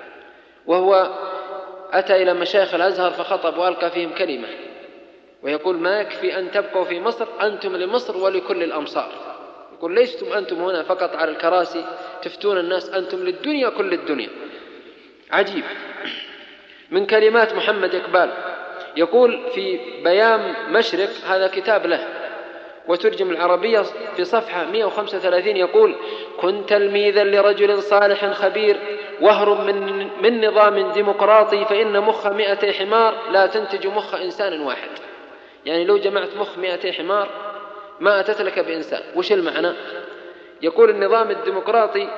وهو أتى إلى مشايخ الأزهر فخطب وألقى فيهم كلمة، ويقول: ما يكفي أن تبقوا في مصر، أنتم لمصر ولكل الأمصار. يقول: ليستم أنتم هنا فقط على الكراسي تفتون الناس، أنتم للدنيا كل الدنيا. عجيب. من كلمات محمد إقبال يقول في بيان مشرق، هذا كتاب له وترجم العربية، في صفحة مئة وخمسة وثلاثين يقول: كنت تلميذا لرجل صالح خبير، واهرب من, من نظام ديمقراطي، فإن مخ مئتي حمار لا تنتج مخ إنسان واحد. يعني لو جمعت مخ مئتي حمار ما أتت لك بإنسان. وش المعنى؟ يقول: النظام الديمقراطي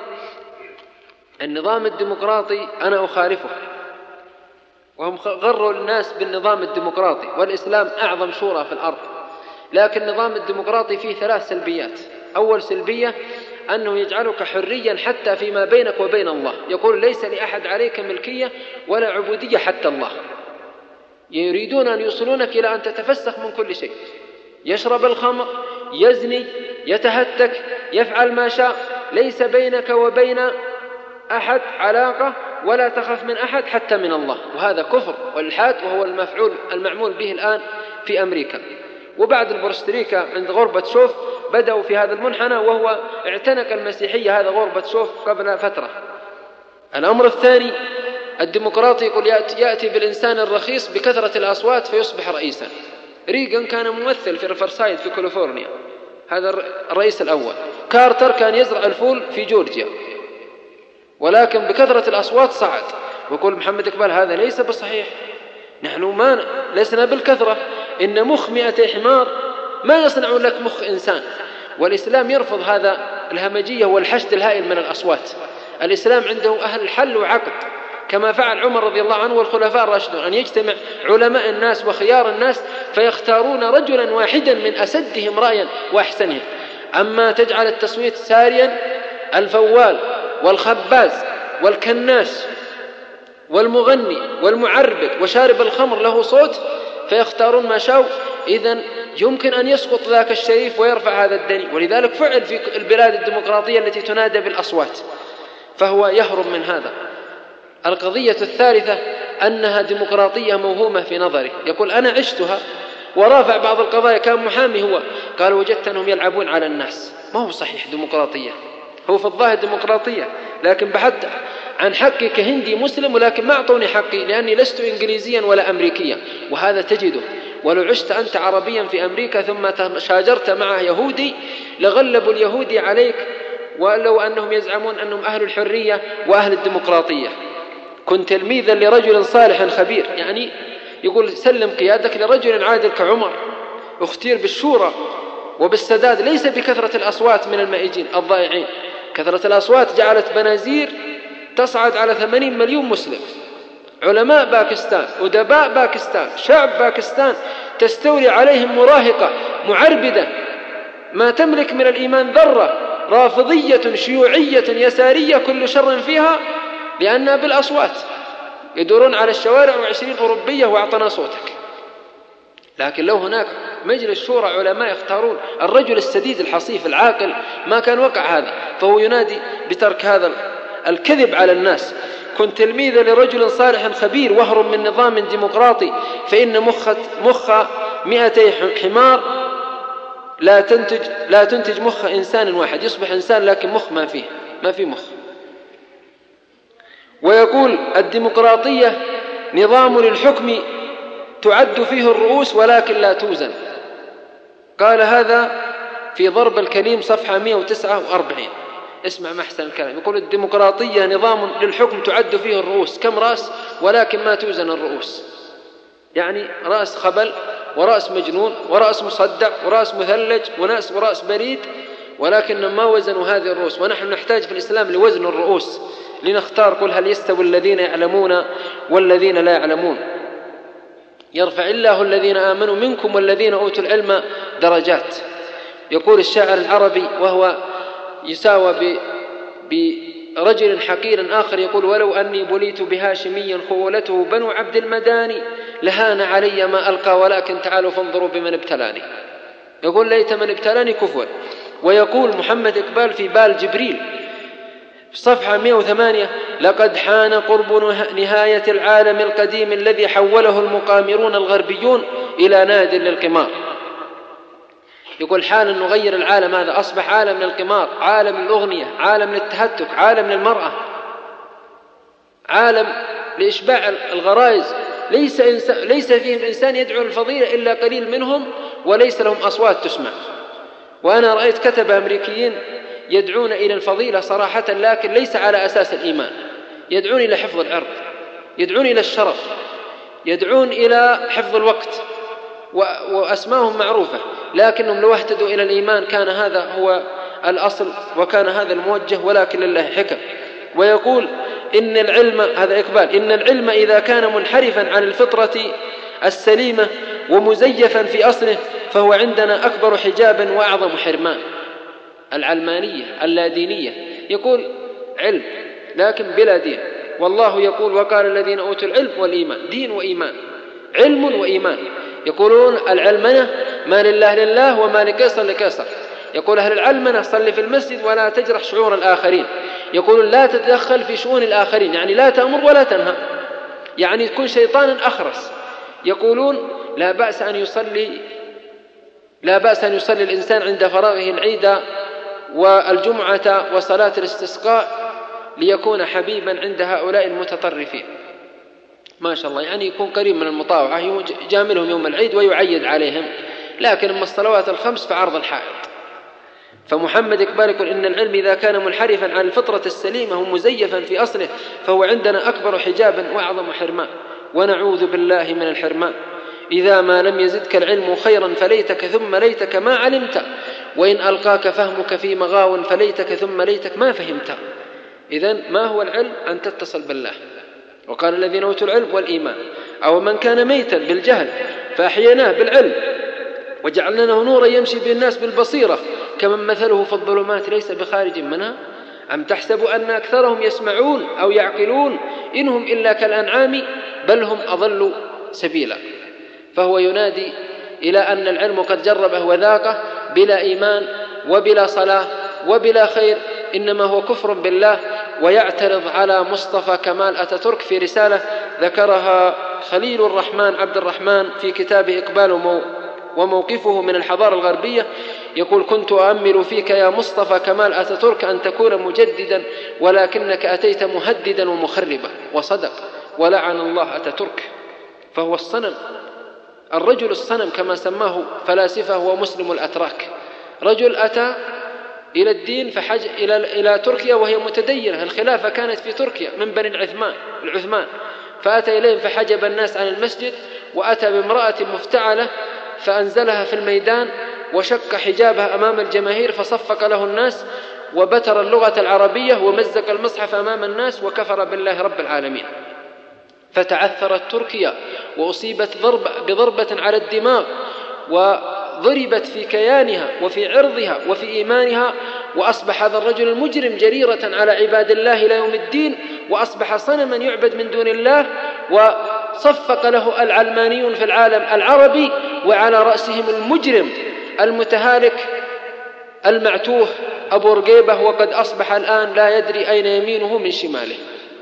النظام الديمقراطي أنا أخالفه، وهم غروا الناس بالنظام الديمقراطي، والإسلام أعظم شورى في الأرض. لكن النظام الديمقراطي فيه ثلاث سلبيات. أول سلبية أنه يجعلك حريا حتى فيما بينك وبين الله. يقول: ليس لأحد عليك ملكية ولا عبودية حتى الله. يريدون أن يوصلونك إلى أن تتفسخ من كل شيء، يشرب الخمر، يزني، يتهتك، يفعل ما شاء، ليس بينك وبين أحد علاقة، ولا تخف من أحد حتى من الله. وهذا كفر والإلحاد، وهو المفعول المعمول به الآن في أمريكا. وبعد البروستريكا عند غورباتشوف بدأوا في هذا المنحنى، وهو اعتنق المسيحية هذا غورباتشوف قبل فترة. الأمر الثاني، الديمقراطي يقول يأتي بالإنسان الرخيص بكثرة الأصوات فيصبح رئيسا. ريغان كان ممثل في ريفرسايد في كاليفورنيا، هذا الرئيس الأول. كارتر كان يزرع الفول في جورجيا، ولكن بكثرة الأصوات صعد. ويقول محمد إقبال هذا ليس بصحيح، نحن ما لسنا بالكثرة، إن مخ مئتي حمار ما يصنع لك مخ إنسان. والإسلام يرفض هذا الهمجية والحشد الهائل من الأصوات. الإسلام عنده أهل الحل وعقد، كما فعل عمر رضي الله عنه والخلفاء الراشدون، أن يجتمع علماء الناس وخيار الناس فيختارون رجلا واحدا من أسدهم رأيا وأحسنهم. أما تجعل التصويت ساريا، الفوال والخباز والكناس والمغني والمعربد وشارب الخمر له صوت فيختارون ما شاءوا، إذن يمكن أن يسقط ذاك الشريف ويرفع هذا الدني. ولذلك فعل في البلاد الديمقراطية التي تنادى بالأصوات، فهو يهرب من هذا. القضية الثالثة أنها ديمقراطية موهومة في نظري. يقول أنا عشتها ورافع بعض القضايا، كان محامي هو، قال وجدت أنهم يلعبون على الناس. ما هو صحيح ديمقراطية، هو في الظاهر ديمقراطية، لكن بحثت عن حقي كهندي مسلم، ولكن ما أعطوني حقي لأني لست إنجليزيا ولا أمريكيا. وهذا تجده، ولو عشت أنت عربيا في أمريكا ثم شاجرت مع يهودي لغلبوا اليهودي عليك، ولو أنهم يزعمون أنهم أهل الحرية وأهل الديمقراطية. كنت تلميذا لرجل صالح خبير، يعني يقول سلم قيادك لرجل عادل كعمر، اختير بالشورى وبالسداد، ليس بكثرة الأصوات من المائجين الضائعين. كثرة الأصوات جعلت بنازير تصعد على ثمانين مليون مسلم. علماء باكستان، أدباء باكستان، شعب باكستان تستولي عليهم مراهقة معربدة ما تملك من الإيمان ذرة، رافضية شيوعية يسارية كل شر فيها، لأنها بالأصوات يدورون على الشوارع وعشرين أوروبية وأعطنا صوتك. لكن لو هناك مجلس شورى علماء يختارون الرجل السديد الحصيف العاقل ما كان وقع هذا. فهو ينادي بترك هذا الكذب على الناس. كنت تلميذا لرجل صالح خبير، واهرب من نظام ديمقراطي، فإن مخ مخ مئتي حمار لا تنتج لا تنتج مخ إنسان واحد. يصبح إنسان لكن مخ ما فيه ما في مخ. ويقول الديمقراطية نظام للحكم تعد فيه الرؤوس ولكن لا توزن. قال هذا في ضرب الكليم صفحة مئة وتسعة وأربعين. اسمع ما أحسن الكلام. يقول الديمقراطية نظام للحكم تعد فيه الرؤوس، كم رأس ولكن ما توزن الرؤوس، يعني رأس خبل ورأس مجنون ورأس مصدع ورأس مثلج وناس ورأس بريد، ولكن ما وزنوا هذه الرؤوس. ونحن نحتاج في الإسلام لوزن الرؤوس لنختار. قل هل يستوي الذين يعلمون والذين لا يعلمون؟ يرفع الله الذين آمنوا منكم والذين أوتوا العلم درجات. يقول الشاعر العربي وهو يساوى برجل حقير آخر، يقول ولو أني بليت بهاشمي خولته بنو عبد المداني لهان علي ما ألقى، ولكن تعالوا فانظروا بمن ابتلاني. يقول ليت من ابتلاني كفوا. ويقول محمد إقبال في بال جبريل في صفحة مئة وثمانية لقد حان قرب نهاية العالم القديم الذي حوله المقامرون الغربيون إلى ناد للقمار. يقول حان أن نغير العالم هذا، أصبح عالم للقمار، عالم للأغنية، عالم للتهتك، عالم للمرأة، عالم لإشباع الغرائز. ليس, ليس فيهم إنسان يدعو الفضيلة إلا قليل منهم، وليس لهم أصوات تسمع. وأنا رأيت كتبة أمريكيين يدعون إلى الفضيلة صراحة، لكن ليس على أساس الإيمان. يدعون إلى حفظ العرض، يدعون إلى الشرف، يدعون إلى حفظ الوقت، وأسماءهم معروفة، لكنهم لو اهتدوا إلى الإيمان كان هذا هو الأصل وكان هذا الموجه، ولكن لله حكم. ويقول إن العلم، هذا إقبال، إن العلم إذا كان منحرفا عن الفطرة السليمة ومزيفا في أصله فهو عندنا أكبر حجاب وأعظم حرمان. العلمانية اللادينية، يقول علم لكن بلا دين. والله يقول وقال الذين أوتوا العلم والإيمان، دين وإيمان، علم وإيمان. يقولون العلمنة ما لله لله وما لقيصر لقيصر، يقول أهل العلمنة صل في المسجد ولا تجرح شعور الآخرين، يقولون لا تتدخل في شؤون الآخرين، يعني لا تأمر ولا تنهى، يعني تكون شيطانا أخرس. يقولون لا بأس أن يصلي لا بأس أن يصلي الإنسان عند فراغه العيد والجمعة وصلاة الاستسقاء ليكون حبيبا عند هؤلاء المتطرفين. ما شاء الله، يعني يكون قريب من المطاوعة، يجاملهم يوم العيد ويعيد عليهم، لكن أما الصلوات الخمس فعرض الحائط. فمحمد إقبال يقول إن العلم إذا كان منحرفا عن الفطرة السليمة ومزيفا في أصله فهو عندنا أكبر حجابا وأعظم حرمان، ونعوذ بالله من الحرمان. إذا ما لم يزدك العلم خيرا فليتك ثم ليتك ما علمت، وإن ألقاك فهمك في مغاو فليتك ثم ليتك ما فهمت. إذن ما هو العلم؟ أن تتصل بالله. وقال الذين أوتوا العلم والإيمان أو من كان ميتا بالجهل فأحييناه بالعلم وجعلناه نورا يمشي به الناس بالبصيرة كمن مثله في الظلمات ليس بخارج منها. أم تحسب أن أكثرهم يسمعون أو يعقلون إنهم إلا كالأنعام بل هم أضل سبيلا. فهو ينادي إلى أن العلم قد جربه وذاقه بلا إيمان وبلا صلاة وبلا خير، إنما هو كفر بالله. ويعترض على مصطفى كمال أتاتورك في رسالة ذكرها خليل الرحمن عبد الرحمن في كتابه إقبال وموقفه من الحضارة الغربية، يقول كنت أؤمل فيك يا مصطفى كمال أتاتورك أن تكون مجددا ولكنك أتيت مهددا ومخربا. وصدق، ولعن الله أتاتورك، فهو الصنم، الرجل الصنم كما سماه فلاسفة ومسلم الأتراك. رجل أتى إلى الدين فحج إلى إلى تركيا وهي متدينة، الخلافة كانت في تركيا من بني العثمان العثمان فأتى إليهم فحجب الناس عن المسجد، وأتى بامرأة مفتعلة فأنزلها في الميدان وشق حجابها أمام الجماهير فصفق له الناس وبتر اللغة العربية ومزق المصحف أمام الناس وكفر بالله رب العالمين. فتعثرت تركيا وأصيبت ضرب بضربة على الدماغ وضربت في كيانها وفي عرضها وفي إيمانها، وأصبح هذا الرجل المجرم جريرة على عباد الله إلى يوم الدين، وأصبح صنما يعبد من دون الله. وصفق له العلمانيون في العالم العربي وعلى رأسهم المجرم المتهالك المعتوه أبو رقيبة، وقد أصبح الآن لا يدري أين يمينه من شماله.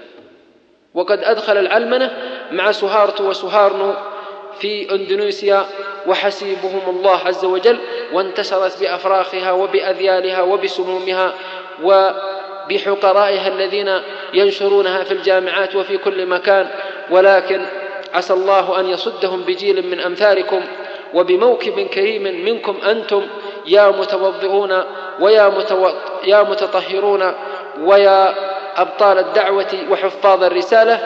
وقد أدخل العلمنة مع سهارتو وسهارنو في أندونيسيا وحسيبهم الله عز وجل، وانتشرت بأفراخها وبأذيالها وبسمومها وبحقرائها الذين ينشرونها في الجامعات وفي كل مكان. ولكن عسى الله أن يصدهم بجيل من أمثالكم وبموكب كريم منكم أنتم يا متوضئون ويا متو... يا متطهرون ويا أبطال الدعوة وحفاظ الرسالة.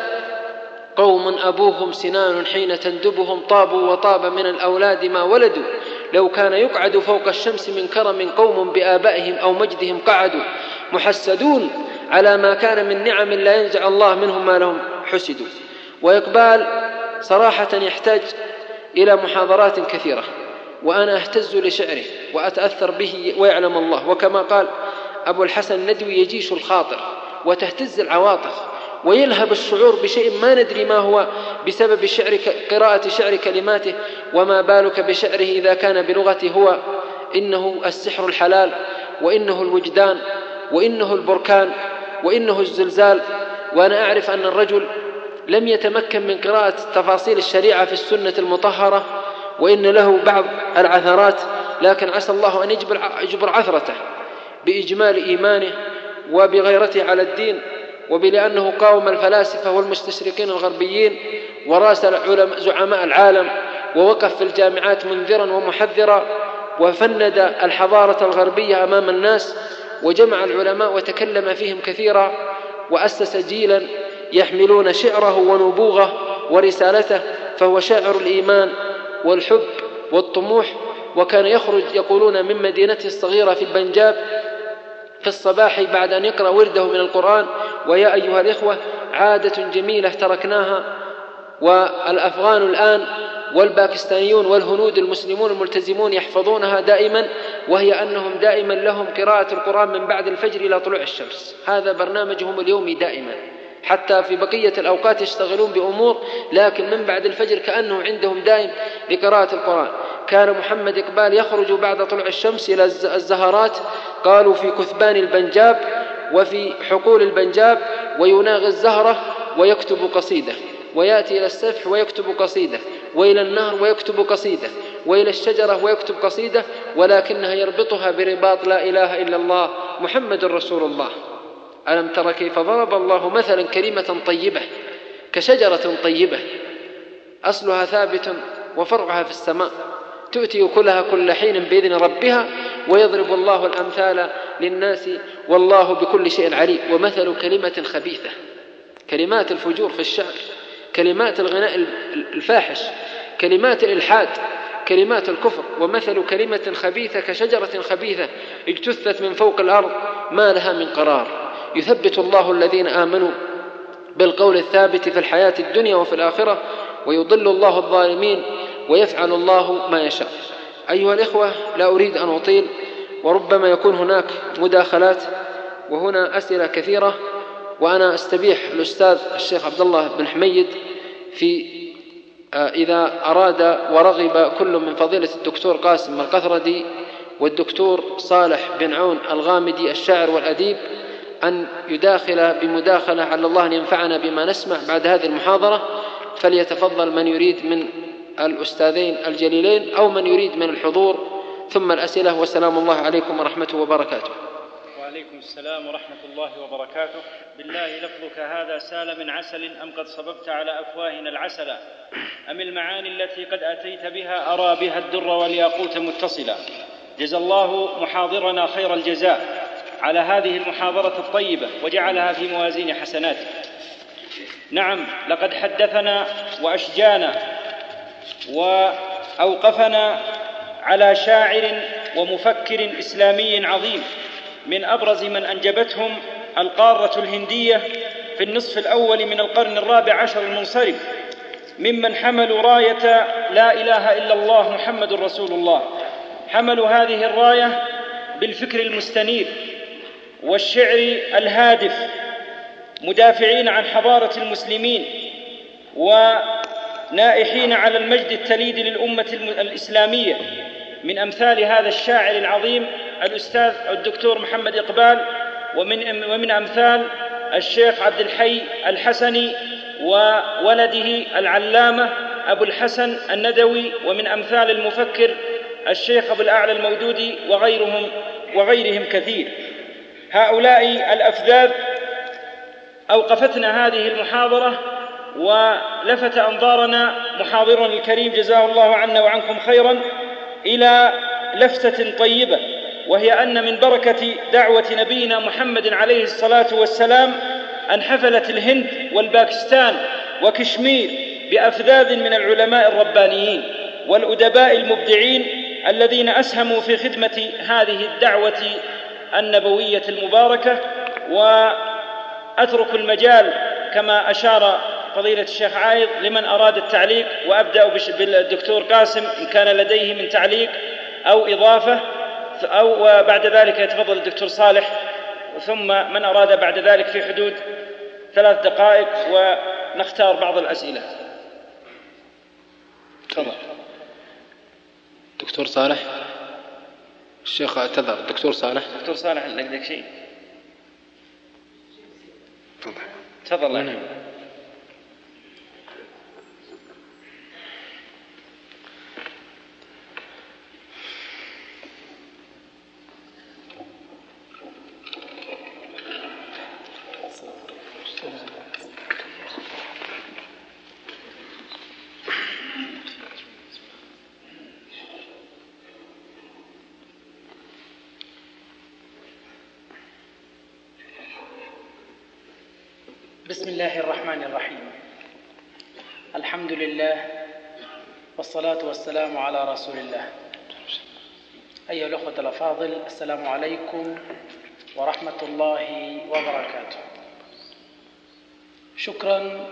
قوم أبوهم سنان حين تندبهم طابوا وطاب من الأولاد ما ولدوا، لو كان يقعد فوق الشمس من كرم قوم بآبائهم أو مجدهم قعدوا، محسدون على ما كان من نعم لا ينزع الله منهم ما لهم حسدوا. وإقبال صراحة يحتاج إلى محاضرات كثيرة، وأنا أهتز لشعره وأتأثر به ويعلم الله. وكما قال أبو الحسن الندوي يجيش الخاطر وتهتز العواطف ويلهب الشعور بشيء ما ندري ما هو بسبب شعر قراءة شعر كلماته، وما بالك بشعره إذا كان بلغته هو. إنه السحر الحلال، وإنه الوجدان، وإنه البركان، وإنه الزلزال. وأنا أعرف أن الرجل لم يتمكن من قراءة تفاصيل الشريعة في السنة المطهرة، وإن له بعض العثرات، لكن عسى الله أن يجبر عثرته بإجمال إيمانه وبغيرته على الدين، وبلأنه قاوم الفلاسفة والمستشرقين الغربيين وراسل علماء زعماء العالم، ووقف في الجامعات منذرا ومحذرا، وفند الحضارة الغربية أمام الناس، وجمع العلماء وتكلم فيهم كثيرا، وأسس جيلا يحملون شعره ونبوغه ورسالته. فهو شاعر الإيمان والحب والطموح. وكان يخرج يقولون من مدينته الصغيرة في البنجاب في الصباح بعد أن يقرأ ورده من القرآن. ويا أيها الإخوة، عادة جميلة تركناها والأفغان الآن والباكستانيون والهنود المسلمون الملتزمون يحفظونها دائما، وهي أنهم دائما لهم قراءة القرآن من بعد الفجر إلى طلوع الشمس. هذا برنامجهم اليومي دائما، حتى في بقية الأوقات يشتغلون بأمور، لكن من بعد الفجر كأنه عندهم دائم لقراءة القرآن. وكان محمد إقبال يخرج بعد طلوع الشمس إلى الزهرات، قالوا في كثبان البنجاب وفي حقول البنجاب، ويناغي الزهرة ويكتب قصيدة، ويأتي إلى السفح ويكتب قصيدة، وإلى النهر ويكتب قصيدة، وإلى الشجرة ويكتب قصيدة، ولكنها يربطها برباط لا إله إلا الله محمد رسول الله. ألم تر كيف ضرب الله مثلا كلمة طيبة كشجرة طيبة أصلها ثابت وفرعها في السماء تؤتي أكلها كل حين بإذن ربها ويضرب الله الأمثال للناس والله بكل شيء عليم. ومثل كلمة خبيثة، كلمات الفجور في الشعر، كلمات الغناء الفاحش، كلمات الإلحاد، كلمات الكفر. ومثل كلمة خبيثة كشجرة خبيثة اجتثت من فوق الأرض ما لها من قرار، يثبت الله الذين آمنوا بالقول الثابت في الحياة الدنيا وفي الآخرة، ويضل الله الظالمين ويفعل الله ما يشاء. أيها الإخوة، لا أريد أن أطيل، وربما يكون هناك مداخلات وهنا أسئلة كثيرة، وأنا أستبيح الأستاذ الشيخ عبد الله بن حميد في إذا أراد ورغب كل من فضيلة الدكتور قاسم القثردي والدكتور صالح بن عون الغامدي الشاعر والأديب أن يداخل بمداخلة على الله أن ينفعنا بما نسمع بعد هذه المحاضرة، فليتفضل من يريد من الأستاذين الجليلين أو من يريد من الحضور، ثم الأسئلة. وسلام الله عليكم ورحمته وبركاته. وعليكم السلام ورحمة الله وبركاته. بالله لفظك هذا سال من عسل أم قد صببت على أفواهنا العسل، أم المعاني التي قد أتيت بها أرى بها الدر والياقوت متصلا. جزى الله محاضرنا خير الجزاء على هذه المحاضرة الطيبة وجعلها في موازين حسناته. نعم، لقد حدثنا وأشجانا وأوقفنا على شاعر ومفكر إسلامي عظيم من أبرز من أنجبتهم القارة الهندية في النصف الأول من القرن الرابع عشر المنصرم، ممن حملوا راية لا إله إلا الله محمد رسول الله. حملوا هذه الراية بالفكر المستنير والشعر الهادف، مدافعين عن حضارة المسلمين ونائحين على المجد التليد للأمة الإسلامية. من أمثال هذا الشاعر العظيم الأستاذ الدكتور محمد إقبال، ومن, ومن أمثال الشيخ عبد الحي الحسني وولده العلامة أبو الحسن الندوي، ومن أمثال المفكر الشيخ أبو الأعلى المودودي وغيرهم وغيرهم كثير. هؤلاء الأفذاذ أوقفتنا هذه المحاضرة ولفت أنظارنا محاضرنا الكريم جزاه الله عنا وعنكم خيرا إلى لفتة طيبة، وهي أن من بركة دعوة نبينا محمد عليه الصلاة والسلام أن حفلت الهند والباكستان وكشمير بأفذاذ من العلماء الربانيين والأدباء المبدعين الذين أسهموا في خدمة هذه الدعوة النبوية المباركة. وأترك المجال كما أشار فضيلة الشيخ عايض لمن أراد التعليق، وأبدأ بالدكتور قاسم إن كان لديه من تعليق أو إضافة، أو بعد ذلك يتفضل الدكتور صالح، ثم من أراد بعد ذلك في حدود ثلاث دقائق ونختار بعض الأسئلة. تفضل دكتور صالح. الشيخ اعتذر. دكتور صالح. دكتور صالح عندك شيء؟ تفضل. تفضل. بسم الله الرحمن الرحيم. الحمد لله والصلاة والسلام على رسول الله. أيها الأخوة الأفاضل، السلام عليكم ورحمة الله وبركاته. شكرا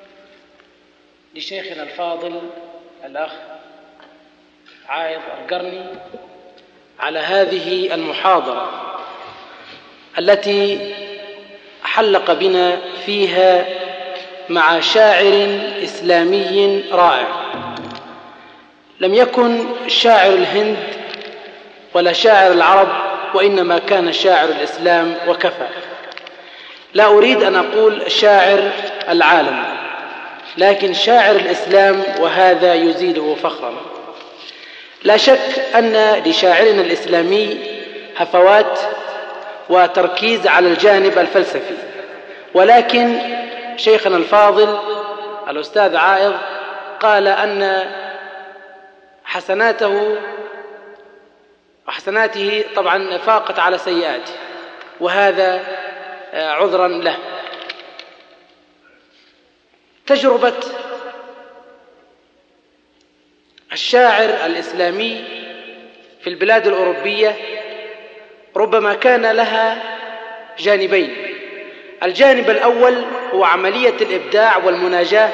لشيخنا الفاضل الأخ عايض القرني على هذه المحاضرة التي حلق بنا فيها مع شاعر إسلامي رائع. لم يكن شاعر الهند ولا شاعر العرب، وإنما كان شاعر الإسلام وكفى. لا أريد أن أقول شاعر العالم، لكن شاعر الإسلام، وهذا يزيده فخرا. لا شك أن لشاعرنا الإسلامي هفوات وتركيز على الجانب الفلسفي، ولكن شيخنا الفاضل الأستاذ عائض قال أن حسناته وحسناته طبعا فاقت على سيئاته، وهذا عذرا له. تجربة الشاعر الإسلامي في البلاد الأوروبية ربما كان لها جانبين. الجانب الأول هو عملية الإبداع والمناجاة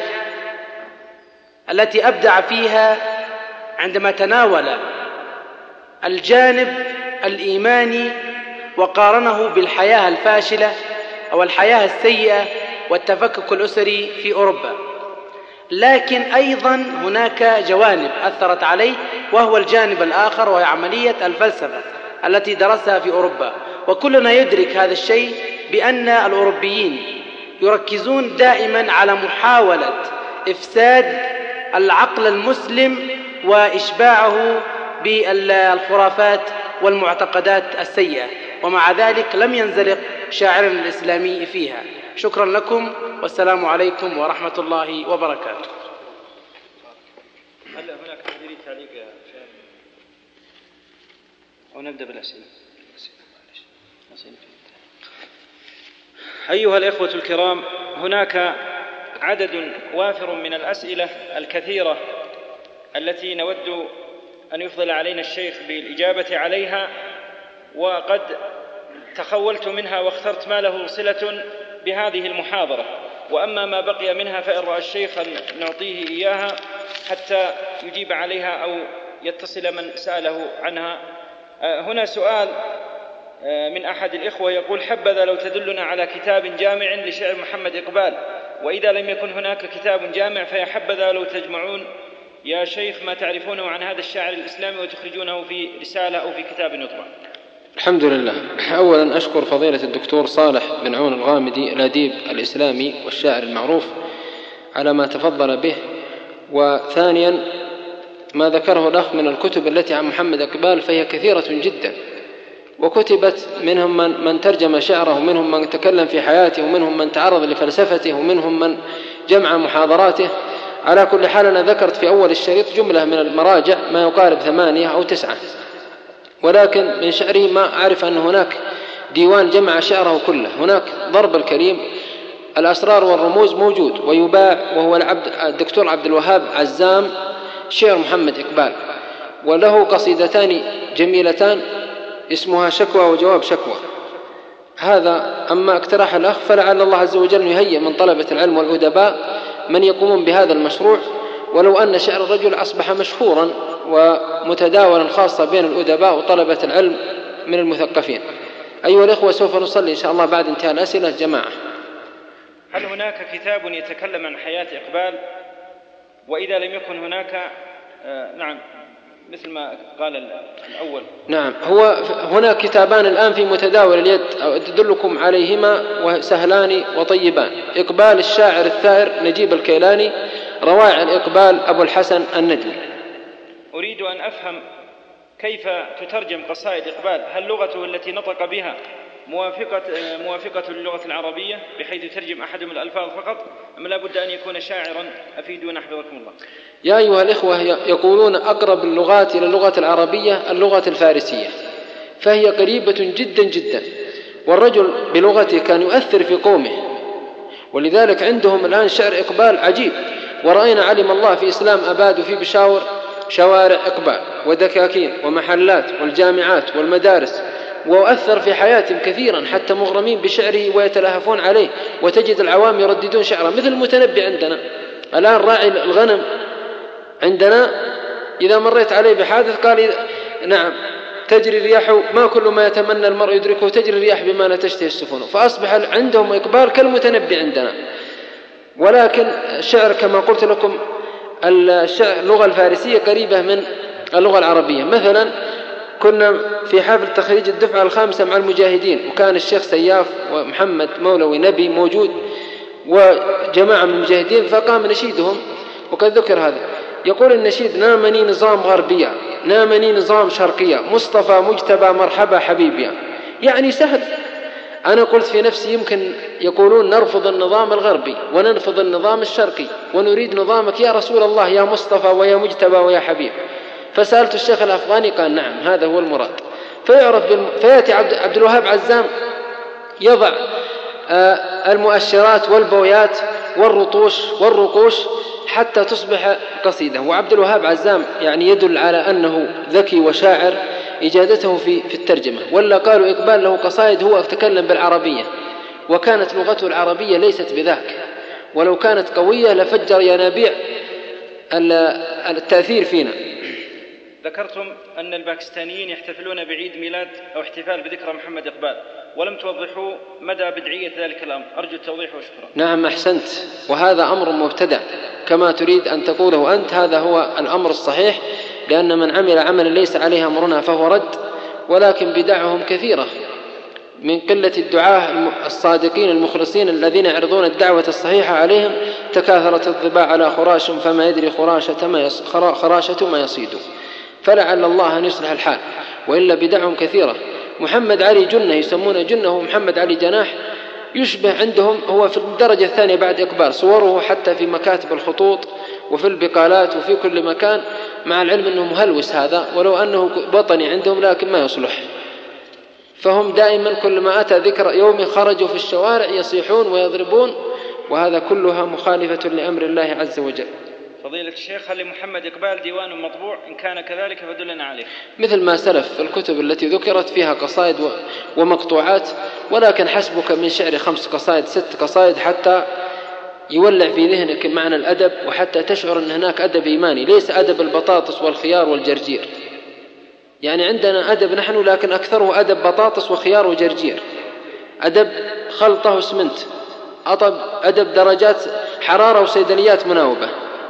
التي أبدع فيها عندما تناول الجانب الإيماني وقارنه بالحياة الفاشلة أو الحياة السيئة والتفكك الأسري في أوروبا. لكن أيضا هناك جوانب أثرت عليه، وهو الجانب الآخر، وهي عملية الفلسفة التي درسها في أوروبا. وكلنا يدرك هذا الشيء، بأن الأوروبيين يركزون دائما على محاولة إفساد العقل المسلم وإشباعه بالخرافات والمعتقدات السيئة، ومع ذلك لم ينزلق شاعرنا الإسلامي فيها. شكرا لكم، والسلام عليكم ورحمة الله وبركاته. هل هناك تدريب تعليق أو نبدأ بالأسئلة؟ أيها الإخوة الكرام، هناك عدد وافر من الأسئلة الكثيرة التي نود أن يفضل علينا الشيخ بالإجابة عليها، وقد تخولت منها واخترت ما له صلة بهذه المحاضرة، وأما ما بقي منها فإن رأى الشيخ أن نعطيه إياها حتى يجيب عليها أو يتصل من سأله عنها. هنا سؤال من أحد الإخوة يقول: حبذا لو تدلنا على كتاب جامع لشعر محمد إقبال، وإذا لم يكن هناك كتاب جامع فيا حبذا لو تجمعون يا شيخ ما تعرفونه عن هذا الشاعر الإسلامي وتخرجونه في رسالة أو في كتاب يطبع. الحمد لله. أولا أشكر فضيلة الدكتور صالح بن عون الغامدي الأديب الإسلامي والشاعر المعروف على ما تفضل به. وثانيا ما ذكره الأخ من الكتب التي عن محمد إقبال فهي كثيرة جدا، وكتبت منهم من, من ترجم شعره، ومنهم من تكلم في حياته، ومنهم من تعرض لفلسفته، ومنهم من جمع محاضراته. على كل حال أنا ذكرت في أول الشريط جملة من المراجع ما يقارب ثمانية أو تسعة، ولكن من شعره ما أعرف أن هناك ديوان جمع شعره كله. هناك ضرب الكريم الأسرار والرموز موجود ويباع، وهو العبد الدكتور عبد الوهاب عزام شعر محمد إقبال، وله قصيدتان جميلتان اسمها شكوى وجواب شكوى. هذا أما اقتراح الأخ فلعل الله عز وجل يهيئ من طلبة العلم والأدباء من يقومون بهذا المشروع، ولو أن شعر الرجل أصبح مشهورا ومتداولا خاصة بين الأدباء وطلبة العلم من المثقفين. أيها الإخوة، سوف نصلي إن شاء الله بعد انتهاء الأسئلة جماعة. هل هناك كتاب يتكلم عن حياة إقبال؟ وإذا لم يكن هناك آه نعم مثل ما قال الأول. نعم، هو هناك كتابان الآن في متداول اليد أدلكم عليهما وسهلان وطيبان: إقبال الشاعر الثائر نجيب الكيلاني، روائع الإقبال أبو الحسن الندوي. أريد أن أفهم كيف تترجم قصائد إقبال، هل لغته التي نطق بها موافقة, موافقة للغة العربية بحيث يترجم أحدهم الألفاظ فقط، أم لا بد أن يكون شاعرا؟ أفيدونا حفظكم الله. يا أيها الإخوة، يقولون أقرب اللغات إلى اللغة العربية اللغة الفارسية، فهي قريبة جدا جدا، والرجل بلغته كان يؤثر في قومه، ولذلك عندهم الآن شعر إقبال عجيب. ورأينا علم الله في إسلام أباد وفي بشاور شوارع إقبال ودكاكين ومحلات والجامعات والمدارس، وأثر في حياتهم كثيرا حتى مغرمين بشعره ويتلهفون عليه، وتجد العوام يرددون شعره مثل المتنبي عندنا الآن. راعي الغنم عندنا إذا مريت عليه بحادث قال نعم تجري الرياح، ما كل ما يتمنى المرء يدركه، تجري الرياح بما لا تشتهي السفن. فأصبح عندهم إقبال كالمتنبي عندنا. ولكن الشعر كما قلت لكم اللغة الفارسية قريبة من اللغة العربية. مثلا كنا في حفل تخريج الدفعة الخامسة مع المجاهدين، وكان الشيخ سياف ومحمد مولوي نبي موجود وجماعة من المجاهدين، فقام نشيدهم وقد ذكر هذا. يقول النشيد: نامني نظام غربية، نامني نظام شرقية، مصطفى مجتبى مرحبا حبيبي. يعني سهل. أنا قلت في نفسي يمكن يقولون نرفض النظام الغربي وننفض النظام الشرقي ونريد نظامك يا رسول الله يا مصطفى ويا مجتبى ويا حبيب. فسألت الشيخ الأفغاني قال: نعم هذا هو المراد. فيعرف بالم... فيأتي عبد... عبد الوهاب عزام يضع آه المؤشرات والبويات والرطوش والرقوش حتى تصبح قصيدة. وعبد الوهاب عزام يعني يدل على أنه ذكي وشاعر، إجادته في في الترجمة. ولا قالوا إقبال له قصائد هو يتكلم بالعربية، وكانت لغته العربية ليست بذاك، ولو كانت قوية لفجر ينابيع التأثير فينا. ذكرتم أن الباكستانيين يحتفلون بعيد ميلاد أو احتفال بذكرى محمد إقبال، ولم توضحوا مدى بدعية ذلك الأمر. أرجو التوضيح وشكرا. نعم أحسنت، وهذا أمر مبتدع كما تريد أن تقوله أنت. هذا هو الأمر الصحيح، لأن من عمل عملا ليس عليه أمرنا فهو رد. ولكن بدعهم كثيرة، من قلة الدعاة الصادقين المخلصين الذين يعرضون الدعوة الصحيحة عليهم تكاثرت الظباء على خراش، فما يدري خراشة ما يص... خراشة ما يصيد. فلعل الله أن يصلح الحال، وإلا بدعهم كثيرة. محمد علي جنة يسمونه جنة، ومحمد علي جناح يشبه عندهم، هو في الدرجة الثانية بعد إقبال. صوره حتى في مكاتب الخطوط وفي البقالات وفي كل مكان، مع العلم أنه مهلوس هذا، ولو أنه وطني عندهم لكن ما يصلح. فهم دائما كل ما أتى ذكر يوم خرجوا في الشوارع يصيحون ويضربون، وهذا كلها مخالفة لأمر الله عز وجل. فضيلة الشيخ، هل لمحمد إقبال ديوان مطبوع؟ إن كان كذلك فدلنا عليه. مثل ما سلف في الكتب التي ذكرت فيها قصائد ومقطوعات، ولكن حسبك من شعر خمس قصائد ست قصائد حتى يولع في ذهنك معنى الأدب، وحتى تشعر أن هناك أدب إيماني، ليس أدب البطاطس والخيار والجرجير. يعني عندنا أدب نحن، لكن أكثره أدب بطاطس وخيار وجرجير، أدب خلطة وسمنت، أدب درجات حرارة وصيدليات مناوبة،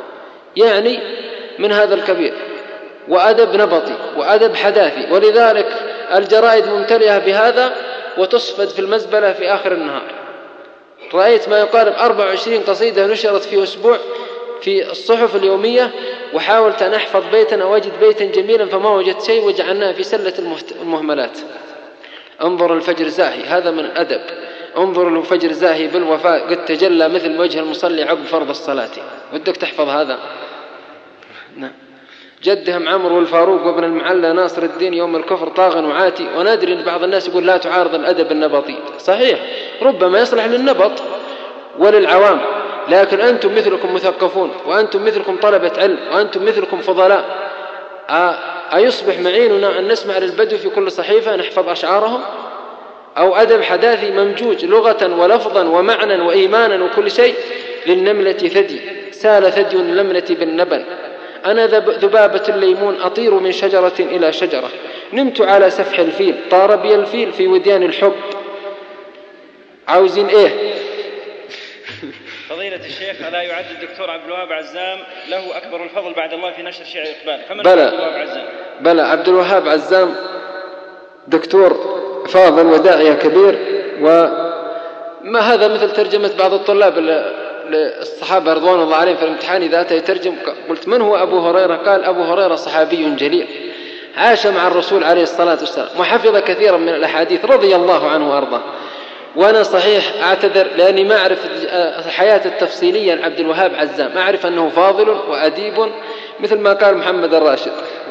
يعني من هذا الكبير، وأدب نبطي وأدب حداثي. ولذلك الجرائد ممتلئة بهذا وتصفد في المزبلة في آخر النهار. رأيت ما يقارب أربع وعشرين قصيدة نشرت في أسبوع في الصحف اليومية، وحاولت أن أحفظ بيتا أو أجد بيتا جميلا فما وجدت شيء، وجعلناه في سلة المهملات. انظر الفجر زاهي، هذا من الأدب. انظر الفجر زاهي بالوفاء قد تجلى مثل وجه المصلي عقب فرض الصلاة. ودك تحفظ هذا؟ نعم. جدهم عمرو والفاروق وابن المعلى ناصر الدين يوم الكفر طاغن وعاتي. ونادري أن بعض الناس يقول لا تعارض الأدب النبطي. صحيح، ربما يصلح للنبط وللعوام، لكن أنتم مثلكم مثقفون، وأنتم مثلكم طلبة علم، وأنتم مثلكم فضلاء. أيصبح معيننا أن نسمع للبدو في كل صحيفة نحفظ أشعارهم؟ أو أدب حداثي ممجوج لغة ولفظا ومعنى وإيمانا وكل شيء؟ للنملة ثدي سال ثدي النملة بالنبل، أنا ذبابة الليمون أطير من شجرة إلى شجرة، نمت على سفح الفيل طار بي الفيل في وديان الحب. عاوزين إيه؟ فضيلة الشيخ، ألا يعد الدكتور عبد الوهاب عزام له أكبر الفضل بعد الله في نشر شعر إقبال؟ فمن بلى عبد الوهاب عزام؟ بلى عبد الوهاب عزام دكتور فاضل وداعية كبير. وما هذا مثل ترجمة بعض الطلاب للصحابة رضوان الله عليهم في الامتحان، إذا أتى يترجم قلت من هو أبو هريرة؟ قال أبو هريرة صحابي جليل عاش مع الرسول عليه الصلاة والسلام وحفظ كثيرا من الأحاديث رضي الله عنه وأرضاه. وأنا صحيح أعتذر لأني ما أعرف الحياة التفصيلية لعبد الوهاب عزام، أعرف أنه فاضل وأديب مثل ما قال محمد الراشد.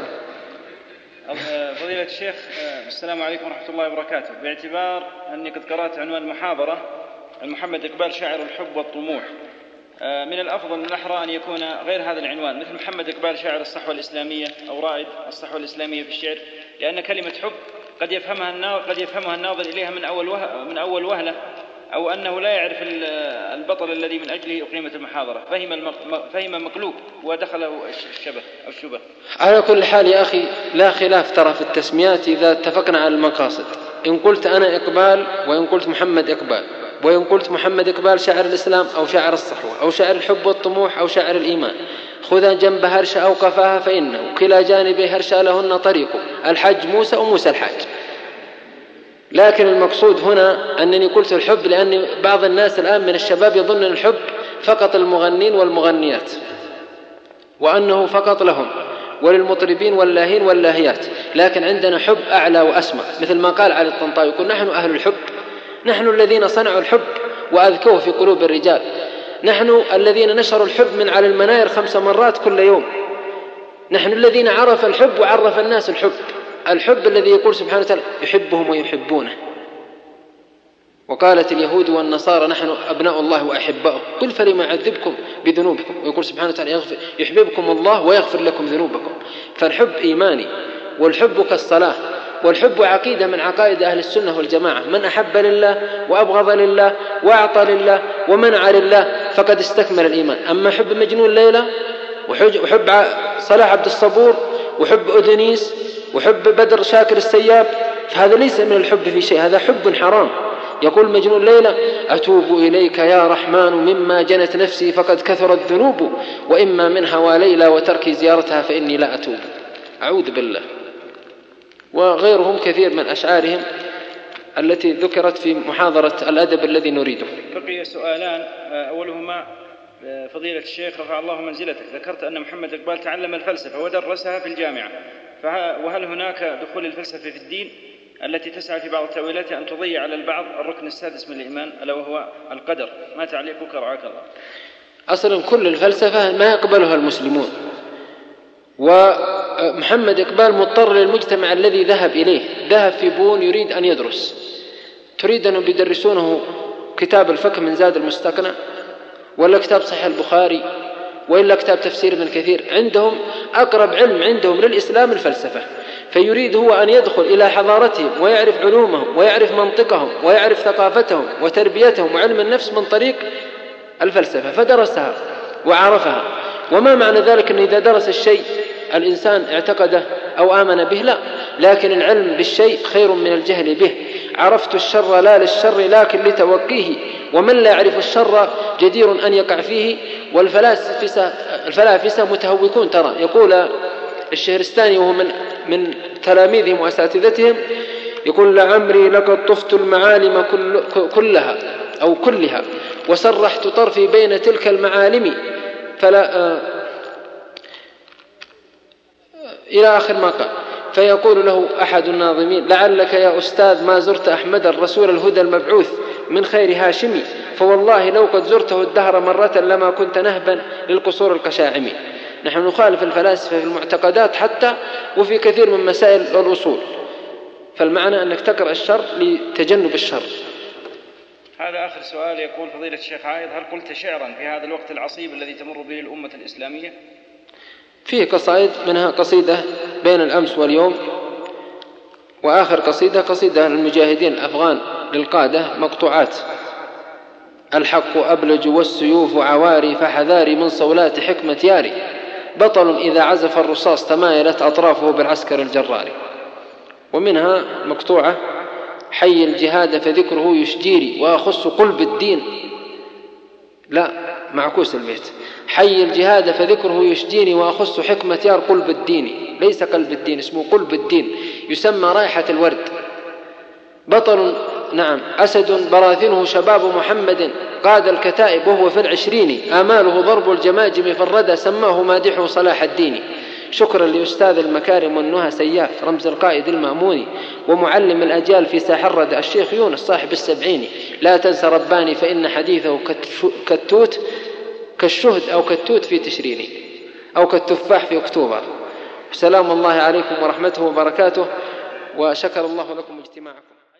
فضيلة الشيخ، السلام عليكم ورحمة الله وبركاته. باعتبار أني قد قرأت عنوان المحاضرة محمد إقبال شاعر الحب والطموح، من الأفضل من الأحرى أن يكون غير هذا العنوان، مثل محمد إقبال شاعر الصحوة الإسلامية أو رائد الصحوة الإسلامية في الشعر، لأن كلمة حب قد يفهمها الناظر قد يفهمها الناظر إليها من أول وه... من أول وهلة، أو أنه لا يعرف البطل الذي من أجله أقيمت المحاضرة، فهم المق... فهم مقلوب ودخله الشبه أو الشبه. على كل حال يا أخي لا خلاف ترى في التسميات إذا اتفقنا على المقاصد. إن قلت أنا إقبال، وإن قلت محمد إقبال، وإن قلت محمد إقبال شاعر الإسلام أو شاعر الصحوة أو شاعر الحب والطموح أو شاعر الإيمان، خذا جنب هرشة أو قفاها فإنه كلا جانبي هرشة لهن طريق الحج موسى وموسى الحاج. لكن المقصود هنا أنني قلت الحب لأن بعض الناس الآن من الشباب يظن الحب فقط المغنين والمغنيات، وأنه فقط لهم وللمطربين واللاهين واللاهيات، لكن عندنا حب أعلى وأسمى، مثل ما قال علي الطنطاوي يقول نحن أهل الحب، نحن الذين صنعوا الحب وأذكوه في قلوب الرجال، نحن الذين نشروا الحب من على المناير خمس مرات كل يوم، نحن الذين عرف الحب وعرف الناس الحب، الحب الذي يقول سبحانه وتعالى يحبهم ويحبونه. وقالت اليهود والنصارى نحن أبناء الله وأحباؤه، قل فلما يعذبكم بذنوبكم، ويقول سبحانه وتعالى يحببكم الله ويغفر لكم ذنوبكم. فالحب إيماني، والحب كالصلاة، والحب عقيدة من عقائد أهل السنة والجماعة، من أحب لله وأبغض لله وأعطى لله ومنع لله فقد استكمل الإيمان. أما حب مجنون ليلى وحب صلاح عبد الصبور وحب أدنيس وحب بدر شاكر السياب فهذا ليس من الحب في شيء، هذا حب حرام. يقول مجنون ليلى أتوب إليك يا رحمن مما جنت نفسي فقد كثرت الذنوب وإما من هوى ليلى وترك زيارتها فإني لا أتوب. أعوذ بالله. وغيرهم كثير من أشعارهم التي ذكرت في محاضرة الأدب الذي نريده. بقي سؤالان، أولهما فضيلة الشيخ رفع الله منزلتك، ذكرت أن محمد إقبال تعلم الفلسفة ودرسها في الجامعة، وهل هناك دخول الفلسفة في الدين التي تسعى في بعض التأويلات أن تضيع على البعض الركن السادس من الإيمان ألا وهو القدر؟ ما تعليقك رعاك الله؟ أصلا كل الفلسفة ما يقبلها المسلمون، ومحمد إقبال مضطر للمجتمع الذي ذهب إليه، ذهب في بون يريد أن يدرس، تريد أن يدرسونه كتاب الفقه من زاد المستقنع ولا كتاب صحيح البخاري وإلا كتاب تفسير ابن كثير، عندهم أقرب علم عندهم للإسلام الفلسفة، فيريد هو أن يدخل إلى حضارتهم ويعرف علومهم ويعرف منطقهم ويعرف ثقافتهم وتربيتهم وعلم النفس من طريق الفلسفة، فدرسها وعرفها. وما معنى ذلك أن إذا درس الشيء الإنسان اعتقده أو آمن به؟ لا، لكن العلم بالشيء خير من الجهل به. عرفت الشر لا للشر لكن لتوقيه، ومن لا يعرف الشر جدير أن يقع فيه. والفلاسفة الفلاسفة متهوكون ترى، يقول الشهرستاني وهو من من تلاميذهم وأساتذتهم، يقول لعمري لقد طفت المعالم كل كلها أو كلها وسرحت طرفي بين تلك المعالم فلا آه إلى آخر ما قال. فيقول له أحد الناظمين لعلك يا أستاذ ما زرت أحمد الرسول الهدى المبعوث من خير هاشمي، فوالله لو قد زرته الدهر مرة لما كنت نهبا للقصور القشاعم. نحن نخالف الفلاسفة في المعتقدات حتى وفي كثير من مسائل الأصول، فالمعنى أنك تقرأ الشر لتجنب الشر. هذا آخر سؤال. يقول فضيلة الشيخ عايض هل قلت شعرا في هذا الوقت العصيب الذي تمر به الأمة الإسلامية؟ فيه قصائد، منها قصيدة بين الأمس واليوم، وآخر قصيدة قصيدة المجاهدين الأفغان للقادة مقطوعات. الحق أبلج والسيوف عواري فحذاري من صولات حكمة ياري، بطل إذا عزف الرصاص تمايلت أطرافه بالعسكر الجراري. ومنها مقطوعة حي الجهاد فذكره يشجيري وأخص قلب الدين، لا معكوس البيت، حي الجهاد فذكره يشجيني وأخص حكمة يار قلب الدين، ليس قلب الدين اسمه قلب الدين، يسمى رائحة الورد. بطل نعم أسد براثنه شباب محمد قاد الكتائب وهو في العشرين، آماله ضرب الجماجم في الردى سماه مادحه صلاح الدين. شكرا لأستاذ المكارم والنهى سياف رمز القائد المأموني ومعلم الأجيال في ساح الردى الشيخ يونس صاحب السبعيني. لا تنسى رباني فإن حديثه كالتوت كالشهد أو كالتوت في تشريني أو كالتفاح في أكتوبر. سلام الله عليكم ورحمته وبركاته، وشكر الله لكم اجتماعكم.